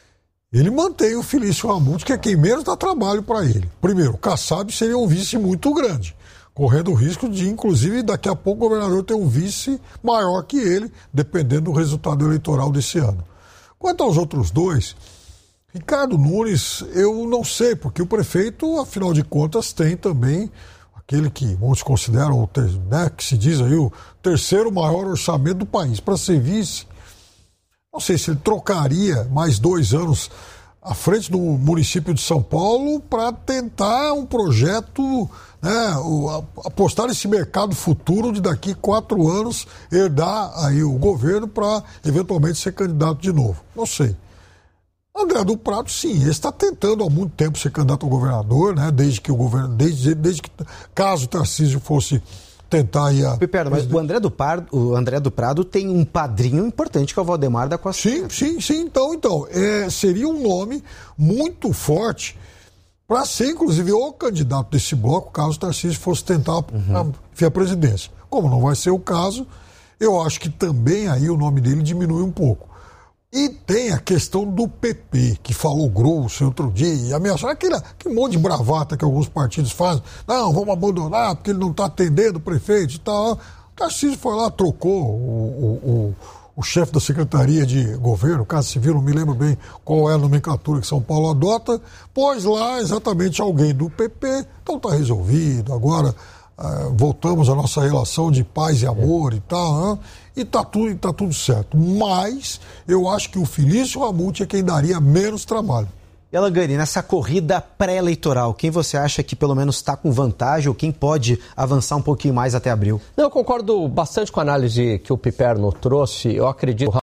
[SPEAKER 2] ele mantém o Felício Ramute, que é quem menos dá trabalho para ele. Primeiro, o Kassab seria um vice muito grande, correndo o risco de, inclusive, daqui a pouco o governador ter um vice maior que ele, dependendo do resultado eleitoral desse ano. Quanto aos outros dois, Ricardo Nunes, eu não sei, porque o prefeito, afinal de contas, tem também aquele que muitos consideram, né, que se diz aí, o terceiro maior orçamento do país. Para ser vice, não sei se ele trocaria mais dois anos à frente do município de São Paulo para tentar um projeto, né, apostar nesse mercado futuro de daqui quatro anos herdar aí o governo para eventualmente ser candidato de novo. Não sei. André do Prado, sim, ele está tentando há muito tempo ser candidato ao governador, né, desde que o governo, desde, desde que, caso o Tarcísio fosse tentar ir a... Pipera, mas o André, do Prado, o André do Prado tem um padrinho importante que é o Valdemar da Costa Neto. Sim, sim, sim. Então, então é, seria um nome muito forte para ser, inclusive, o candidato desse bloco, caso o Tarcísio fosse tentar uhum. a, a presidência. Como não vai ser o caso, eu acho que também aí o nome dele diminui um pouco. E tem a questão do P P, que falou grosso outro dia, e ameaçou aquele, aquele monte de bravata que alguns partidos fazem. Não, vamos abandonar porque ele não está atendendo o prefeito e tal. O Tarcísio foi lá, trocou o, o, o, o chefe da Secretaria de Governo, Casa Civil, não me lembro bem qual é a nomenclatura que São Paulo adota, pôs lá exatamente alguém do P P, então está resolvido. Agora uh, voltamos à nossa relação de paz e amor e tal, né? E está tudo, tá tudo certo. Mas eu acho que o Felício Ramute é quem daria menos trabalho. E Alangani, nessa corrida pré-eleitoral, quem você acha que pelo menos está com vantagem ou quem pode avançar um pouquinho mais até abril?
[SPEAKER 5] Não, eu concordo bastante com a análise que o Piperno trouxe. Eu acredito que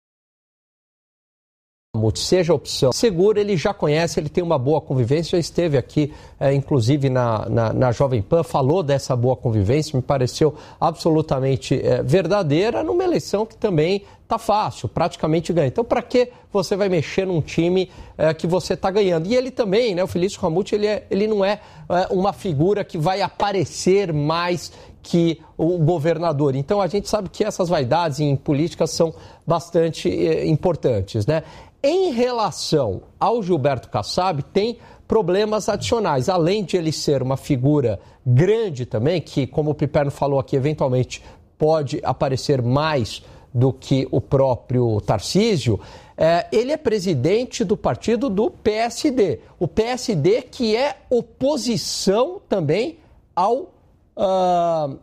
[SPEAKER 5] o seja a opção segura, ele já conhece, ele tem uma boa convivência, já esteve aqui, é, inclusive na, na, na Jovem Pan, falou dessa boa convivência, me pareceu absolutamente é, verdadeira, numa eleição que também tá fácil, praticamente ganha. Então, para que você vai mexer num time é, que você está ganhando? E ele também, né, o Felício Ramute, ele, é, ele não é, é uma figura que vai aparecer mais que o governador. Então, a gente sabe que essas vaidades em política são bastante é, importantes, né? Em relação ao Gilberto Kassab, tem problemas adicionais. Além de ele ser uma figura grande também, que, como o Piperno falou aqui, eventualmente pode aparecer mais do que o próprio Tarcísio, é, ele é presidente do partido do P S D. O P S D que é oposição também ao... Uh,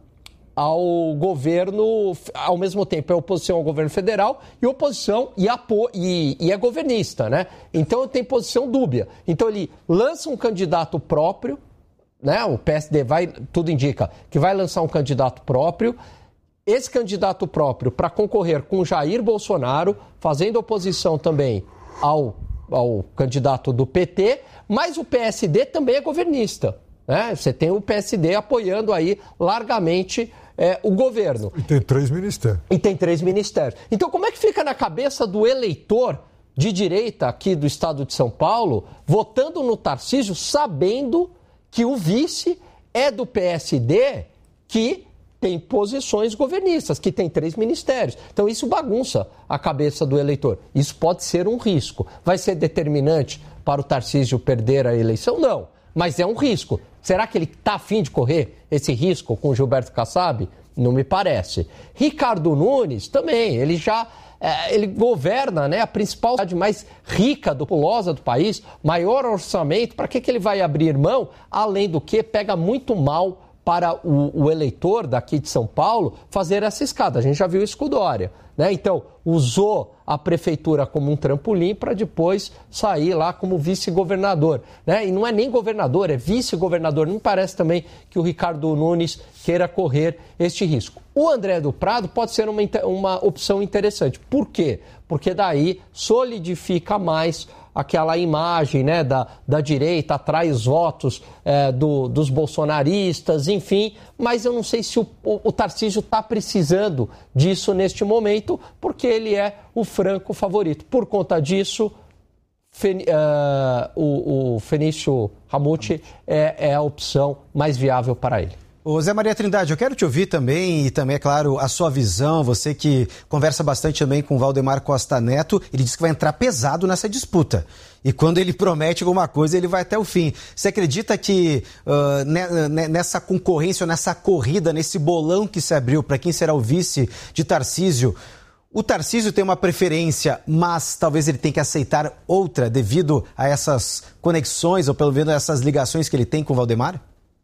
[SPEAKER 5] ao governo, ao mesmo tempo é oposição ao governo federal e oposição e, apo, e, e é governista, né? Então tem posição dúbia. Então ele lança um candidato próprio, né? O P S D vai, tudo indica que vai lançar um candidato próprio. Esse candidato próprio para concorrer com Jair Bolsonaro, fazendo oposição também ao, ao candidato do P T, mas o P S D também é governista, né? Você tem o P S D apoiando aí largamente É, o governo.
[SPEAKER 1] E tem três ministérios.
[SPEAKER 5] E tem três ministérios. Então, como é que fica na cabeça do eleitor de direita aqui do estado de São Paulo, votando no Tarcísio, sabendo que o vice é do P S D, que tem posições governistas, que tem três ministérios. Então, isso bagunça a cabeça do eleitor. Isso pode ser um risco. Vai ser determinante para o Tarcísio perder a eleição? Não. Mas é um risco. Será que ele está a fim de correr esse risco com o Gilberto Kassab? Não me parece. Ricardo Nunes também, ele já é, ele governa, né, a principal cidade mais rica, do, populosa do país, maior orçamento. Para que, que ele vai abrir mão? Além do que, pega muito mal para o, o eleitor daqui de São Paulo fazer essa escada. A gente já viu isso com o Dória, né? Então, usou a prefeitura como um trampolim para depois sair lá como vice-governador, né? E não é nem governador, é vice-governador. Não parece também que o Ricardo Nunes queira correr este risco. O André do Prado pode ser uma, uma opção interessante. Por quê? Porque daí solidifica mais aquela imagem, né, da, da direita, atrai os votos é, do, dos bolsonaristas, enfim, mas eu não sei se o, o, o Tarcísio está precisando disso neste momento, porque ele é o franco favorito. Por conta disso, Fen, uh, o, o Felício Ramute é, é a opção mais viável para ele.
[SPEAKER 2] Ô Zé Maria Trindade, eu quero te ouvir também, e também, é claro, a sua visão, você que conversa bastante também com o Valdemar Costa Neto, ele disse que vai entrar pesado nessa disputa. E quando ele promete alguma coisa, ele vai até o fim. Você acredita que uh, nessa concorrência, nessa corrida, nesse bolão que se abriu para quem será o vice de Tarcísio, o Tarcísio tem uma preferência, mas talvez ele tenha que aceitar outra devido a essas conexões, ou pelo menos essas ligações que ele tem com o Valdemar?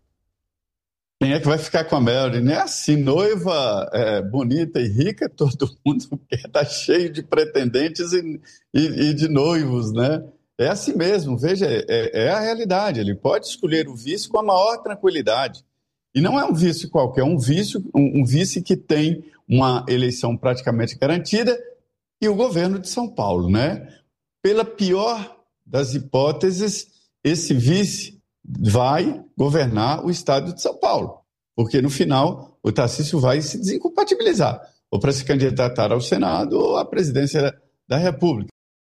[SPEAKER 4] Quem é que vai ficar com a Melody? É assim, noiva é, bonita e rica, todo mundo quer, tá cheio de pretendentes e, e, e de noivos, né? É assim mesmo, veja, é, é a realidade. Ele pode escolher o vice com a maior tranquilidade. E não é um vice qualquer, é um vice, um, um vice que tem uma eleição praticamente garantida e o governo de São Paulo, né? Pela pior das hipóteses, esse vice vai governar o estado de São Paulo, porque no final o Tarcísio vai se desincompatibilizar, ou para se candidatar ao Senado ou à presidência da República.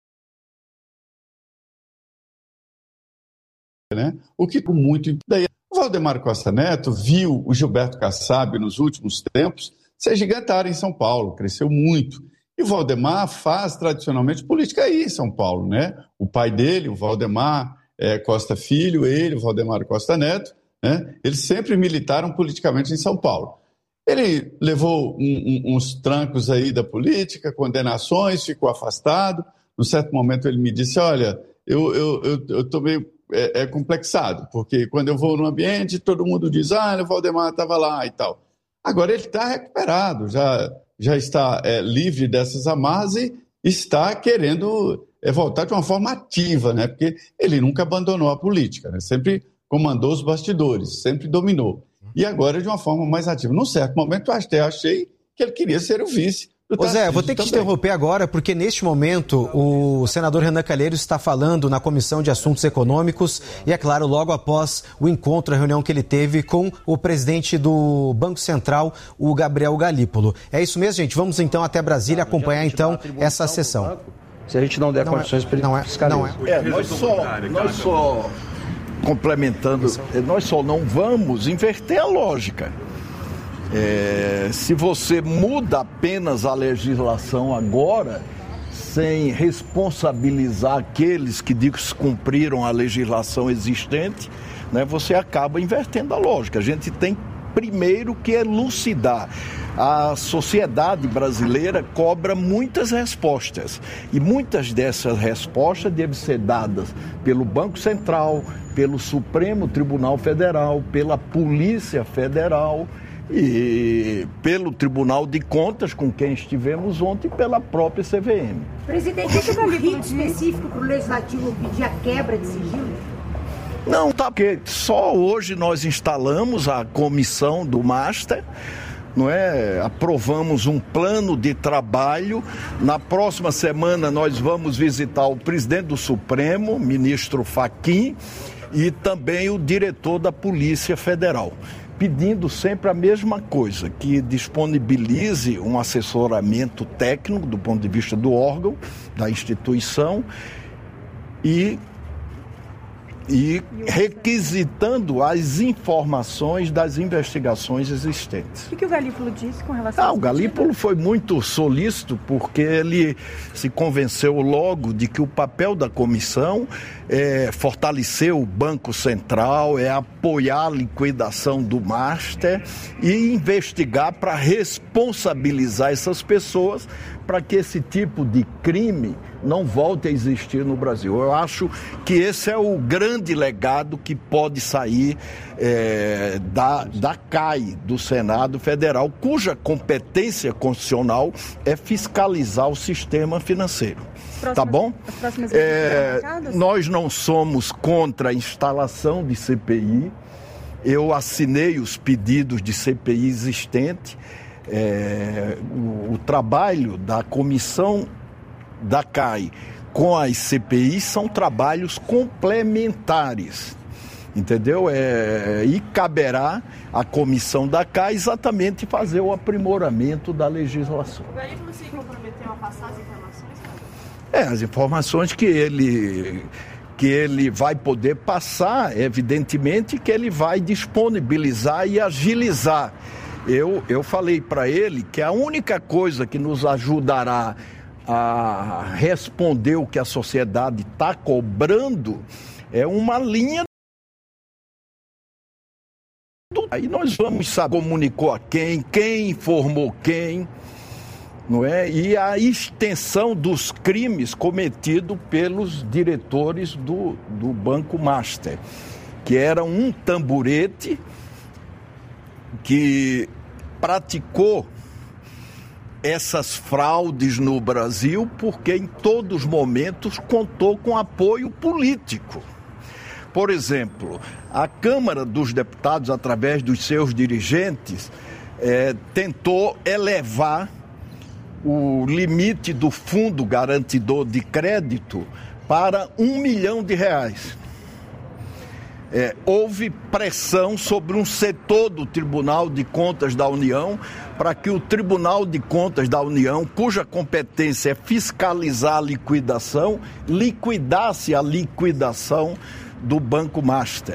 [SPEAKER 4] Né? O que muito... Daí, o Valdemar Costa Neto viu o Gilberto Kassab nos últimos tempos se agigantar em São Paulo, cresceu muito. E o Valdemar faz tradicionalmente política aí em São Paulo, né? O pai dele, o Valdemar É, Costa Filho, ele, o Valdemar Costa Neto, né, eles sempre militaram politicamente em São Paulo. Ele levou um, um, uns trancos aí da política, condenações, ficou afastado. Num certo momento ele me disse, olha, eu estou meio é, é complexado, porque quando eu vou no ambiente, todo mundo diz, ah, o Valdemar estava lá e tal. Agora ele está recuperado, já, já está é, livre dessas amarras e, está querendo é, voltar de uma forma ativa, né? Porque ele nunca abandonou a política, né? Sempre comandou os bastidores, sempre dominou. E agora de uma forma mais ativa. Num certo momento, eu até achei que ele queria ser o vice.
[SPEAKER 2] Ô Zé, vou ter que te interromper agora, porque neste momento o senador Renan Calheiros está falando na Comissão de Assuntos Econômicos e, é claro, logo após o encontro, a reunião que ele teve com o presidente do Banco Central, o Gabriel Galípolo. É isso mesmo, gente? Vamos então até Brasília acompanhar então essa sessão.
[SPEAKER 15] Se a gente não der
[SPEAKER 2] não
[SPEAKER 15] condições
[SPEAKER 2] é,
[SPEAKER 15] para ele
[SPEAKER 2] não é, não é.
[SPEAKER 16] é, nós só, nós só complementando, nós só não vamos inverter a lógica. É, se você muda apenas a legislação agora, sem responsabilizar aqueles que descumpriram a legislação existente, né, você acaba invertendo a lógica. A gente tem primeiro que elucidar. A sociedade brasileira cobra muitas respostas e muitas dessas respostas devem ser dadas pelo Banco Central, pelo Supremo Tribunal Federal, pela Polícia Federal e pelo Tribunal de Contas, com quem estivemos ontem, e pela própria C V M.
[SPEAKER 17] Presidente, esse é um rito específico para o Legislativo pedir a quebra de sigilo?
[SPEAKER 16] Não, tá, porque só hoje nós instalamos a comissão do Master, não é? Aprovamos um plano de trabalho. Na próxima semana nós vamos visitar o presidente do Supremo, ministro Fachin, e também o diretor da Polícia Federal, pedindo sempre a mesma coisa, que disponibilize um assessoramento técnico do ponto de vista do órgão, da instituição, e, e requisitando as informações das investigações existentes.
[SPEAKER 18] O que o Galípolo disse com relação
[SPEAKER 16] ah,
[SPEAKER 18] a
[SPEAKER 16] o Galípolo foi muito solícito, porque ele se convenceu logo de que o papel da comissão é fortalecer o Banco Central, é apoiar a liquidação do Master e investigar para responsabilizar essas pessoas para que esse tipo de crime não volte a existir no Brasil. Eu acho que esse é o grande legado que pode sair é, da, da C A I, do Senado Federal, cuja competência constitucional é fiscalizar o sistema financeiro. Próximas, tá bom? É, nós não somos contra a instalação de C P I. Eu assinei os pedidos de C P I existente. É, o, o trabalho da comissão da C A I com as C P Is são trabalhos complementares, entendeu? É, e caberá à comissão da C A I exatamente fazer o aprimoramento da legislação.
[SPEAKER 18] O Galípolo se comprometeu a passar as informações?
[SPEAKER 16] É, as informações que ele... que ele vai poder passar, evidentemente que ele vai disponibilizar e agilizar. Eu, eu falei para ele que a única coisa que nos ajudará a responder o que a sociedade está cobrando é uma linha. Aí nós vamos saber comunicou a quem, quem informou quem, não é? E a extensão dos crimes cometidos pelos diretores do, do Banco Master, que era um tamborete que praticou essas fraudes no Brasil porque em todos os momentos contou com apoio político. Por exemplo, a Câmara dos Deputados, através dos seus dirigentes, eh, tentou elevar o limite do Fundo Garantidor de Crédito para um milhão de reais. É, houve pressão sobre um setor do Tribunal de Contas da União para que o Tribunal de Contas da União, cuja competência é fiscalizar a liquidação, liquidasse a liquidação do Banco Master.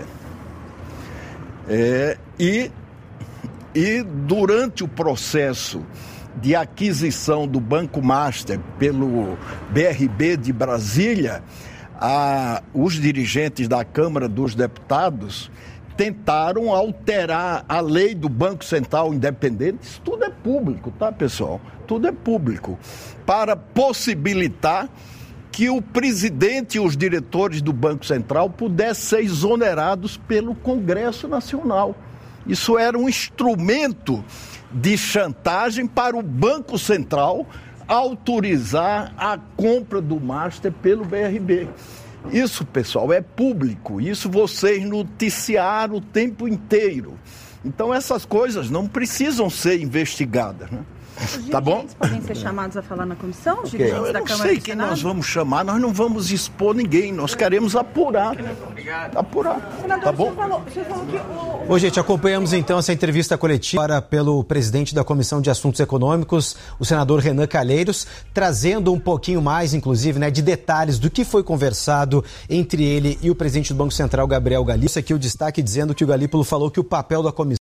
[SPEAKER 16] É, e, e durante o processo de aquisição do Banco Master pelo B R B de Brasília, A, os dirigentes da Câmara dos Deputados tentaram alterar a lei do Banco Central Independente. Isso tudo é público, tá, pessoal? Tudo é público. Para possibilitar que o presidente e os diretores do Banco Central pudessem ser exonerados pelo Congresso Nacional. Isso era um instrumento de chantagem para o Banco Central autorizar a compra do Master pelo B R B. Isso, pessoal, é público. Isso vocês noticiaram o tempo inteiro. Então, essas coisas não precisam ser investigadas, né?
[SPEAKER 18] Os
[SPEAKER 16] Tá bom?
[SPEAKER 18] dirigentes podem ser chamados a falar na comissão? Os
[SPEAKER 16] Okay.
[SPEAKER 18] dirigentes
[SPEAKER 16] Eu
[SPEAKER 18] da
[SPEAKER 16] não
[SPEAKER 18] Câmara
[SPEAKER 16] sei
[SPEAKER 18] e do
[SPEAKER 16] quem
[SPEAKER 18] Senado?
[SPEAKER 16] nós vamos chamar, nós não vamos expor ninguém, nós queremos apurar. Apurar.
[SPEAKER 18] Senador,
[SPEAKER 16] Tá bom?
[SPEAKER 18] o senhor falou, o senhor falou que o...
[SPEAKER 2] Ô, gente, acompanhamos então essa entrevista coletiva agora pelo presidente da Comissão de Assuntos Econômicos, o senador Renan Calheiros, trazendo um pouquinho mais, inclusive, né, de detalhes do que foi conversado entre ele e o presidente do Banco Central, Gabriel Galípolo. Isso aqui o destaque dizendo que o Galípolo falou que o papel da comissão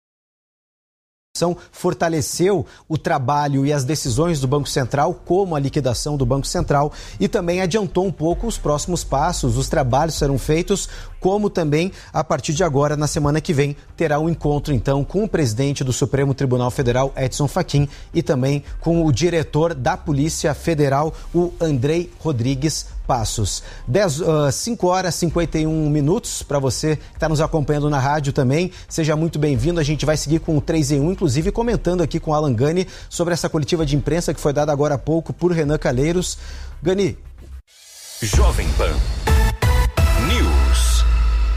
[SPEAKER 2] fortaleceu o trabalho e as decisões do Banco Central, como a liquidação do Banco Central, e também adiantou um pouco os próximos passos, os trabalhos serão feitos, como também, a partir de agora, na semana que vem, terá um encontro, então, com o presidente do Supremo Tribunal Federal, Edson Fachin, e também com o diretor da Polícia Federal, o Andrei Rodrigues Passos. cinco horas e cinquenta e um minutos para você que está nos acompanhando na rádio também. Seja muito bem-vindo. A gente vai seguir com o três em um, inclusive comentando aqui com o Alan Gani sobre essa coletiva de imprensa que foi dada agora há pouco por Renan Calheiros. Gani.
[SPEAKER 15] Jovem Pan News.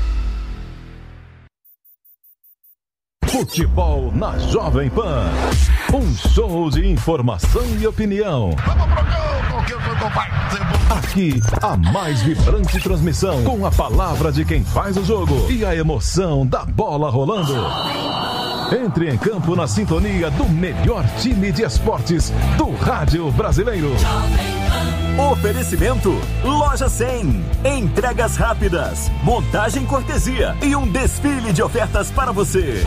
[SPEAKER 19] Futebol na Jovem Pan. Um show de informação e opinião. Aqui, a mais vibrante transmissão, com a palavra de quem faz o jogo e a emoção da bola rolando. Entre em campo na sintonia do melhor time de esportes do rádio brasileiro.
[SPEAKER 15] Oferecimento Loja cem. Entregas rápidas, montagem cortesia e um desfile de ofertas para você.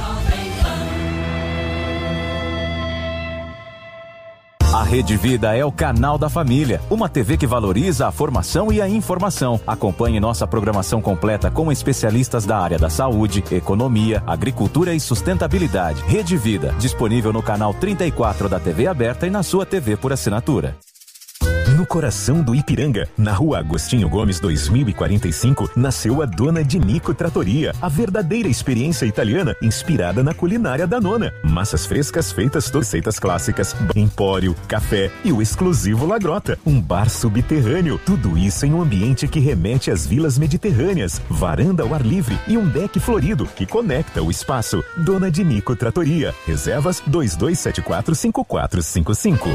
[SPEAKER 15] A Rede Vida é o canal da família, uma T V que valoriza a formação e a informação. Acompanhe nossa programação completa com especialistas da área da saúde, economia, agricultura e sustentabilidade. Rede Vida, disponível no canal trinta e quatro da T V aberta e na sua T V por assinatura.
[SPEAKER 11] No coração do Ipiranga, na rua Agostinho Gomes dois mil e quarenta e cinco, nasceu a Dona de Nico Trattoria, a verdadeira experiência italiana inspirada na culinária da nona. Massas frescas feitas por receitas clássicas, empório, café e o exclusivo La Grota, um bar subterrâneo. Tudo isso em um ambiente que remete às vilas mediterrâneas, varanda ao ar livre e um deck florido que conecta o espaço. Dona de Nico Trattoria. Reservas dois dois sete quatro cinco quatro cinco cinco.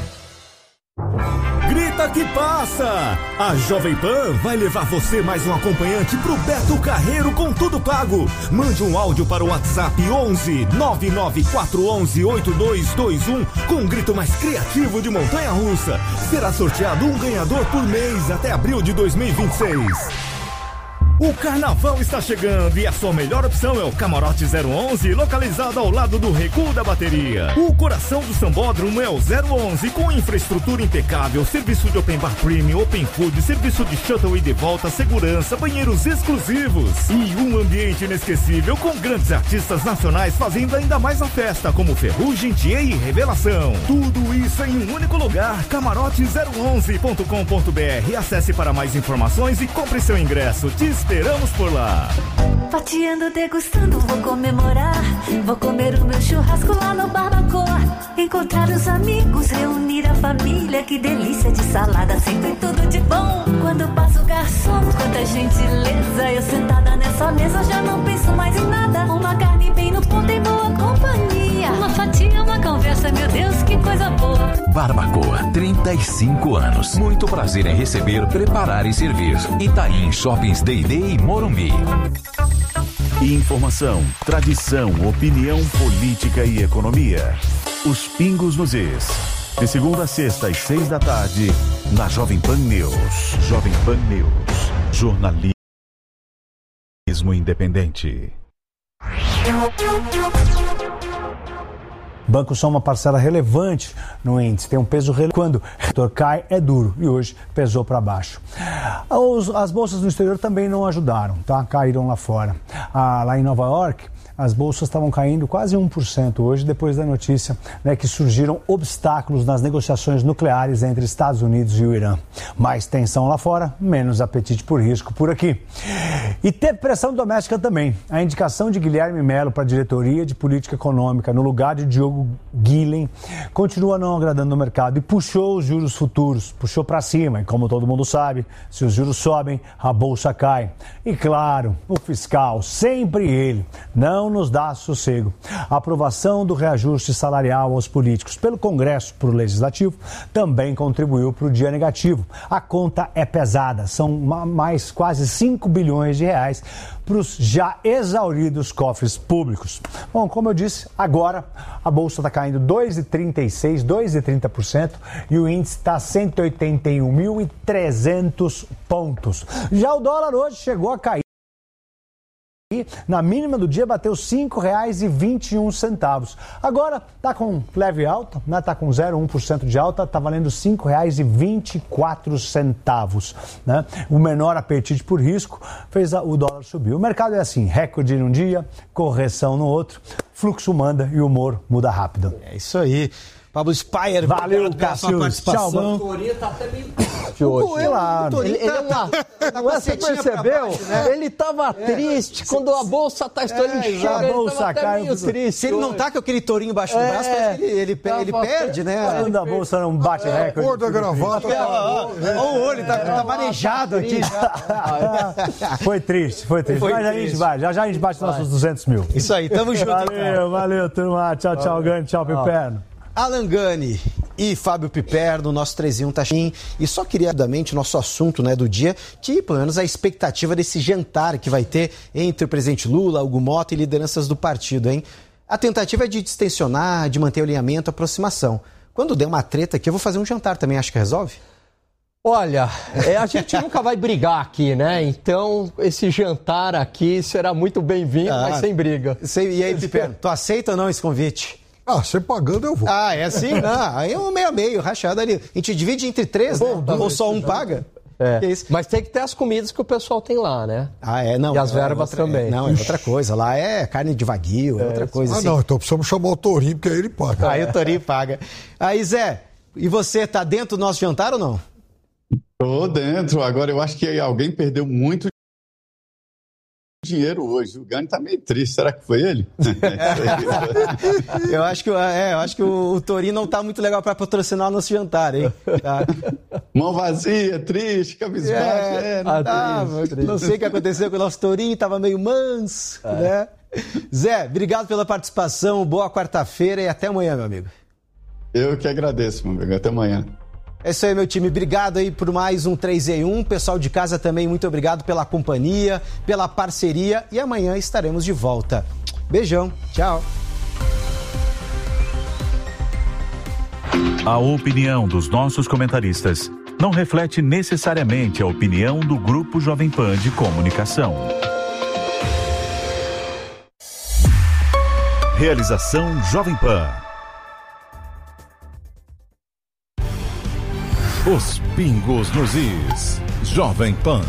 [SPEAKER 20] Grita que passa! A Jovem Pan vai levar você mais um acompanhante pro Beto Carreiro com tudo pago. Mande um áudio para o WhatsApp onze nove nove quatro um um oito dois dois um com um grito mais criativo de montanha-russa. Será sorteado um ganhador por mês até abril de dois mil e vinte e seis. O carnaval está chegando e a sua melhor opção é o Camarote zero onze, localizado ao lado do Recuo da Bateria. O coração do Sambódromo é o zero onze, com infraestrutura impecável, serviço de open bar premium, open food, serviço de shuttle e de volta, segurança, banheiros exclusivos e um ambiente inesquecível com grandes artistas nacionais fazendo ainda mais a festa, como Ferrugem, Thier e Revelação. Tudo isso em um único lugar, camarote zero onze ponto com ponto br. Acesse para mais informações e compre seu ingresso. Te esperamos por lá.
[SPEAKER 21] Fatiando, degustando, vou comemorar. Vou comer o meu churrasco lá no Barbacoa. Encontrar os amigos, reunir a família. Que delícia de salada, sempre tudo de bom. Quando passa o garçom, quanta gentileza. Eu sentada nessa mesa já não penso mais em nada. Uma carne bem no ponto em boa companhia. Uma fatia, uma conversa, meu Deus, que coisa boa.
[SPEAKER 22] Barbacoa, trinta e cinco anos. Muito prazer em receber, preparar e servir. Itaim Shoppings D e D e Morumbi.
[SPEAKER 6] Informação, tradição, opinião, política e economia. Os pingos nos is. De segunda a sexta às seis da tarde, na Jovem Pan News. Jovem Pan News. Jornalismo independente.
[SPEAKER 23] Bancos são uma parcela relevante no índice, tem um peso relevante. Quando o setor cai, é duro e hoje pesou para baixo. Os, as bolsas no exterior também não ajudaram, tá? Caíram lá fora. Ah, lá em Nova York, as bolsas estavam caindo quase um por cento hoje, depois da notícia, né, que surgiram obstáculos nas negociações nucleares entre Estados Unidos e o Irã. Mais tensão lá fora, menos apetite por risco por aqui. E teve pressão doméstica também. A indicação de Guilherme Mello para a diretoria de política econômica no lugar de Diogo Guilhem continua não agradando o mercado e puxou os juros futuros, puxou para cima. E como todo mundo sabe, se os juros sobem, a bolsa cai. E claro, o fiscal, sempre ele, não nos dá sossego. A aprovação do reajuste salarial aos políticos pelo Congresso para o Legislativo também contribuiu para o dia negativo. A conta é pesada, são mais quase cinco bilhões de reais para os já exauridos cofres públicos. Bom, como eu disse, agora a bolsa está caindo dois vírgula trinta e seis por cento, dois vírgula trinta por cento e o índice está a cento e oitenta e um mil e trezentos pontos. Já o dólar hoje chegou a cair. Na mínima do dia bateu cinco reais e vinte e um centavos. Agora está com leve alta, né? Está com zero vírgula um por cento de alta, está valendo cinco reais e vinte e quatro centavos. Né? O menor apetite por risco fez a, o dólar subir. O mercado é assim, recorde num dia, correção no outro, fluxo manda e o humor muda rápido.
[SPEAKER 2] É isso aí. Pablo Spaier,
[SPEAKER 23] valeu, Cássio.
[SPEAKER 2] Participação.
[SPEAKER 23] O
[SPEAKER 5] Torinho tá até meio
[SPEAKER 23] hoje. Claro.
[SPEAKER 5] Ele, ele é uma, não é, você percebeu? Baixo, né? Ele estava é. triste quando a bolsa tá estourando.
[SPEAKER 23] É, chega, a bolsa
[SPEAKER 5] ele
[SPEAKER 23] cai.
[SPEAKER 5] Meio triste.
[SPEAKER 2] Se ele não tá com aquele tourinho embaixo do
[SPEAKER 5] é.
[SPEAKER 2] braço, parece que ele, ele, ele perde, né?
[SPEAKER 23] Quando a bolsa não bate
[SPEAKER 1] é,
[SPEAKER 23] recorde.
[SPEAKER 1] Cor da gravata.
[SPEAKER 2] Olha o olho, tá, tá marejado aqui.
[SPEAKER 23] Foi triste, foi triste. Foi Mas triste. a gente vai, já já a gente bate nossos duzentos mil.
[SPEAKER 2] Isso aí, tamo junto.
[SPEAKER 23] Valeu,
[SPEAKER 2] então.
[SPEAKER 23] valeu, turma. Tchau, tchau, Gani, tchau, Piperno.
[SPEAKER 2] Alan Gani e Fábio Piperno, nosso três em um tá cheio. E só queria, rapidamente, o nosso assunto, né, do dia, que pelo menos a expectativa desse jantar que vai ter entre o presidente Lula, Hugo Mota e lideranças do partido, hein? A tentativa é de distensionar, de manter o alinhamento, a aproximação. Quando der uma treta aqui, eu vou fazer um jantar também, acho que resolve?
[SPEAKER 5] Olha, é, a gente nunca vai brigar aqui, né? Então, esse jantar aqui será muito bem-vindo, ah, mas sem briga.
[SPEAKER 2] Sei, e aí, Piperno, tu aceita ou não esse convite?
[SPEAKER 1] Ah, você pagando eu vou.
[SPEAKER 2] Ah, é assim? Não, aí é um meio a meio, rachado ali. A gente divide entre três, Bom, né? Ou só um paga?
[SPEAKER 5] É. É isso. Mas tem que ter as comidas que o pessoal tem lá, né?
[SPEAKER 2] Ah, é? Não.
[SPEAKER 5] E as verbas
[SPEAKER 2] é outra,
[SPEAKER 5] também.
[SPEAKER 2] É, não, é outra coisa. Lá é carne de vaguio, é, é outra coisa
[SPEAKER 1] ah,
[SPEAKER 2] assim.
[SPEAKER 1] Ah, não, então precisamos chamar o Torinho, porque aí ele paga.
[SPEAKER 2] Aí o Torinho paga. Aí, Zé, e você tá dentro do nosso jantar ou não?
[SPEAKER 4] Tô dentro. Agora, eu acho que alguém perdeu muito dinheiro hoje. O Gani tá meio triste. Será que foi ele?
[SPEAKER 2] eu, acho que, é, eu acho que o, o Torinho não tá muito legal para patrocinar o nosso jantar, hein? Tá.
[SPEAKER 4] Mão vazia, triste, cabisbaixo. É, é, não,
[SPEAKER 2] tava, triste. Não sei o que aconteceu com o nosso Torinho, tava meio manso, é. né? Zé, obrigado pela participação. Boa quarta-feira e até amanhã, meu amigo.
[SPEAKER 4] Eu que agradeço, meu amigo. Até amanhã.
[SPEAKER 2] É isso aí, meu time. Obrigado aí por mais um três em um. Pessoal de casa também, muito obrigado pela companhia, pela parceria. E amanhã estaremos de volta. Beijão. Tchau.
[SPEAKER 6] A opinião dos nossos comentaristas não reflete necessariamente a opinião do Grupo Jovem Pan de Comunicação. Realização Jovem Pan.
[SPEAKER 19] Os pingos nos is. Jovem Pan.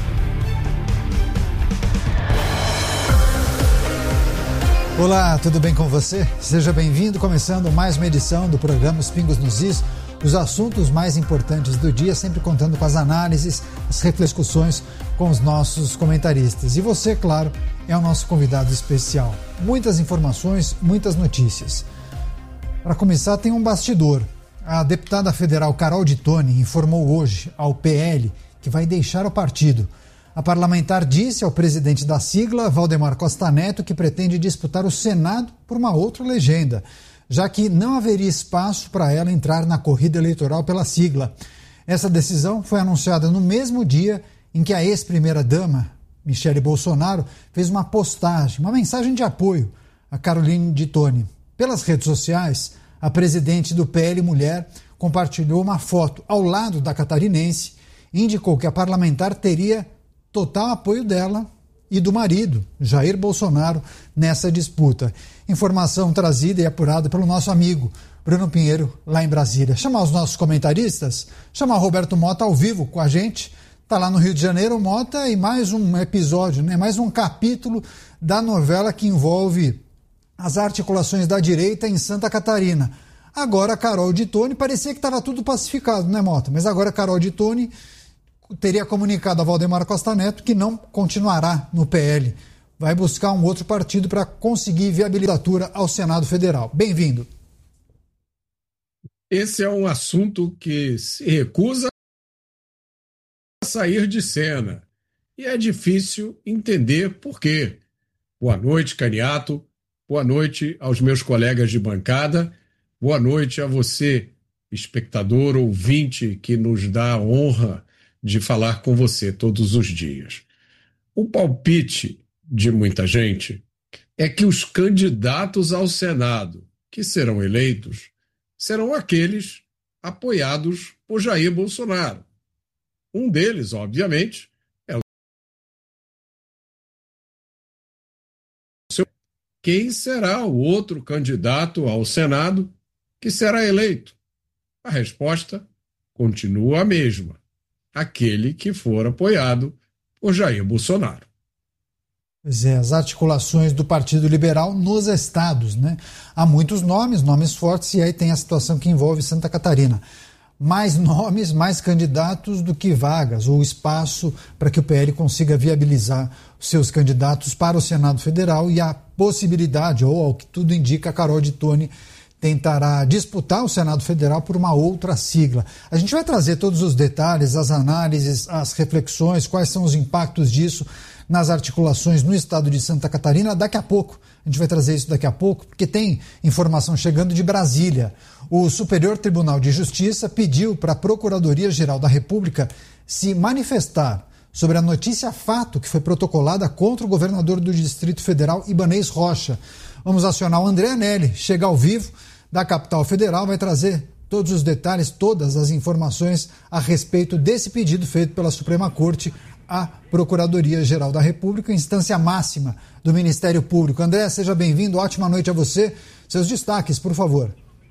[SPEAKER 7] Olá, tudo bem com você? Seja bem-vindo, começando mais uma edição do programa Os Pingos nos Is. Os assuntos mais importantes do dia, sempre contando com as análises, as reflexões com os nossos comentaristas. E você, claro, é o nosso convidado especial. Muitas informações, muitas notícias. Para começar, tem um bastidor. A deputada federal Carol de Tone informou hoje ao P L que vai deixar o partido. A parlamentar disse ao presidente da sigla, Valdemar Costa Neto, que pretende disputar o Senado por uma outra legenda, já que não haveria espaço para ela entrar na corrida eleitoral pela sigla. Essa decisão foi anunciada no mesmo dia em que a ex-primeira-dama, Michele Bolsonaro, fez uma postagem, uma mensagem de apoio a Caroline de Tone. Pelas redes sociais, a presidente do P L Mulher compartilhou uma foto ao lado da catarinense e indicou que a parlamentar teria total apoio dela e do marido, Jair Bolsonaro, nessa disputa. Informação trazida e apurada pelo nosso amigo Bruno Pinheiro, lá em Brasília. Chamar os nossos comentaristas, chamar o Roberto Mota ao vivo com a gente. Está lá no Rio de Janeiro, Mota, e mais um episódio, né? Mais um capítulo da novela que envolve as articulações da direita em Santa Catarina. Agora, Carol Dittoni, parecia que estava tudo pacificado, né, Mota? Mas agora Carol Dittoni teria comunicado a Valdemar Costa Neto que não continuará no P L. Vai buscar um outro partido para conseguir viabilizatura ao Senado Federal. Bem-vindo.
[SPEAKER 8] Esse é um assunto que se recusa a sair de cena. E é difícil entender por quê. Boa noite, Caniato. Boa noite aos meus colegas de bancada. Boa noite a você, espectador, ouvinte, que nos dá a honra de falar com você todos os dias. O palpite de muita gente é que os candidatos ao Senado que serão eleitos serão aqueles apoiados por Jair Bolsonaro. Um deles, obviamente, é o seu. Quem será o outro candidato ao Senado que será eleito? A resposta continua a mesma: aquele que for apoiado por Jair Bolsonaro.
[SPEAKER 7] Pois é, as articulações do Partido Liberal nos estados, né? Há muitos nomes, nomes fortes, e aí tem a situação que envolve Santa Catarina. Mais nomes, mais candidatos do que vagas ou espaço para que o P L consiga viabilizar os seus candidatos para o Senado Federal, e a possibilidade, ou ao que tudo indica, a Carol Dittoni tentará disputar o Senado Federal por uma outra sigla. A gente vai trazer todos os detalhes, as análises, as reflexões, quais são os impactos disso nas articulações no estado de Santa Catarina daqui a pouco. A gente vai trazer isso daqui a pouco, porque tem informação chegando de Brasília. O Superior Tribunal de Justiça pediu para a Procuradoria-Geral da República se manifestar sobre a notícia fato que foi protocolada contra o governador do Distrito Federal, Ibanez Rocha. Vamos acionar o André Anelli, chega ao vivo da capital federal, vai trazer todos os detalhes, todas as informações a respeito desse pedido feito pela Suprema Corte à Procuradoria-Geral da República, instância máxima do Ministério Público. André, seja bem-vindo, ótima noite a você. Seus destaques, por favor.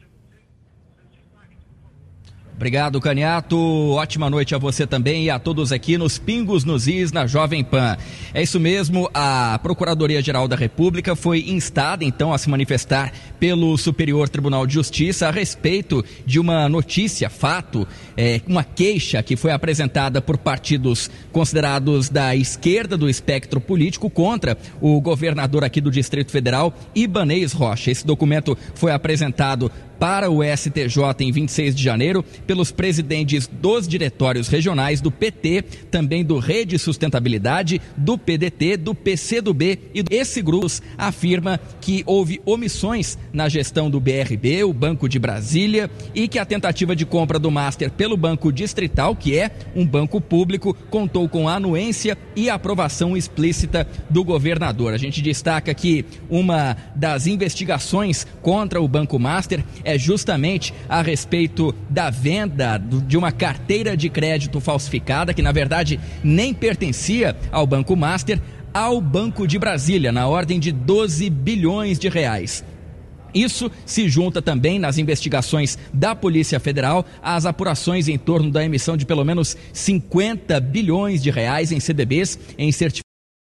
[SPEAKER 13] Obrigado, Caniato. Ótima noite a você também e a todos aqui nos Pingos nos Is, na Jovem Pan. É isso mesmo, a Procuradoria-Geral da República foi instada, então, a se manifestar pelo Superior Tribunal de Justiça a respeito de uma notícia, fato, é, uma queixa que foi apresentada por partidos considerados da esquerda do espectro político contra o governador aqui do Distrito Federal, Ibanez Rocha. Esse documento foi apresentado para o S T J em vinte e seis de janeiro pelos presidentes dos diretórios regionais do P T, também do Rede Sustentabilidade, do P D T, do P C do B, e esse grupo afirma que houve omissões na gestão do B R B, o Banco de Brasília, e que a tentativa de compra do Master pelo Banco Distrital, que é um banco público, contou com a anuência e aprovação explícita do governador. A gente destaca que uma das investigações contra o Banco Master é justamente a respeito da venda de uma carteira de crédito falsificada, que na verdade nem pertencia ao Banco Master, ao Banco de Brasília, na ordem de doze bilhões de reais. Isso se junta também nas investigações da Polícia Federal às apurações em torno da emissão de pelo menos cinquenta bilhões de reais em C D Bs, em certificados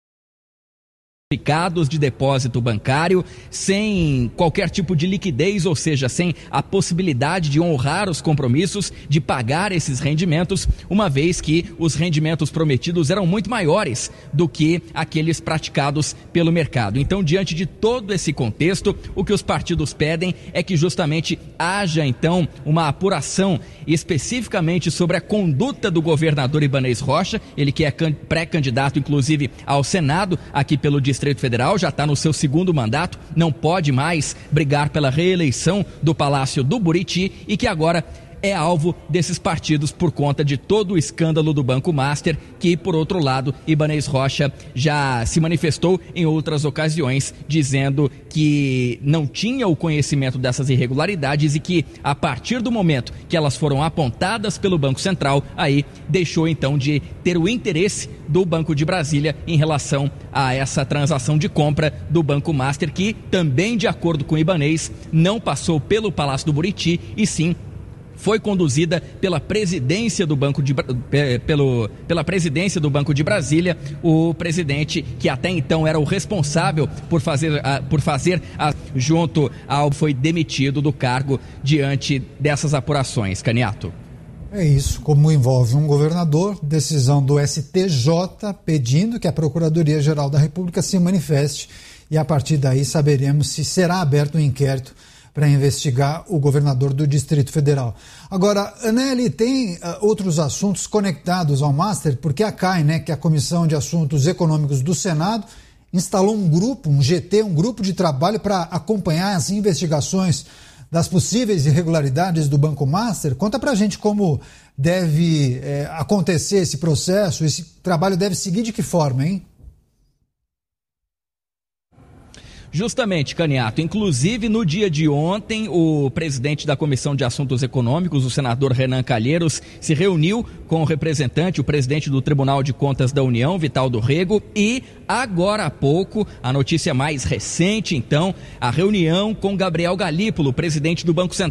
[SPEAKER 13] de depósito bancário, sem qualquer tipo de liquidez, ou seja, sem a possibilidade de honrar os compromissos de pagar esses rendimentos, uma vez que os rendimentos prometidos eram muito maiores do que aqueles praticados pelo mercado. Então, diante de todo esse contexto, o que os partidos pedem é que justamente haja, então, uma apuração especificamente sobre a conduta do governador Ibanez Rocha, ele que é pré-candidato, inclusive, ao Senado, aqui pelo Distrito Federal, já está no seu segundo mandato, não pode mais brigar pela reeleição do Palácio do Buriti, e que agora é alvo desses partidos por conta de todo o escândalo do Banco Master, que, por outro lado, Ibanez Rocha já se manifestou em outras ocasiões, dizendo que não tinha o conhecimento dessas irregularidades e que, a partir do momento que elas foram apontadas pelo Banco Central, aí deixou então de ter o interesse do Banco de Brasília em relação a essa transação de compra do Banco Master, que também, de acordo com Ibanez, não passou pelo Palácio do Buriti, e sim foi conduzida pela presidência do Banco de, pelo, pela presidência do Banco de Brasília. O presidente, que até então era o responsável por fazer, por fazer a, junto ao, foi demitido do cargo diante dessas apurações. Caniato.
[SPEAKER 7] É isso, como envolve um governador, decisão do S T J pedindo que a Procuradoria-Geral da República se manifeste e a partir daí saberemos se será aberto um inquérito para investigar o governador do Distrito Federal. Agora, Anelli, tem uh, outros assuntos conectados ao Master, porque a C A I, né, que é a Comissão de Assuntos Econômicos do Senado, instalou um grupo, um G T, um grupo de trabalho para acompanhar as investigações das possíveis irregularidades do Banco Master. Conta pra gente como deve é, acontecer esse processo, esse trabalho deve seguir de que forma, hein?
[SPEAKER 13] Justamente, Caniato. Inclusive, no dia de ontem, o presidente da Comissão de Assuntos Econômicos, o senador Renan Calheiros, se reuniu com o representante, o presidente do Tribunal de Contas da União, Vital do Rego, e agora há pouco, a notícia mais recente, então, a reunião com Gabriel Galípolo, presidente do Banco Central.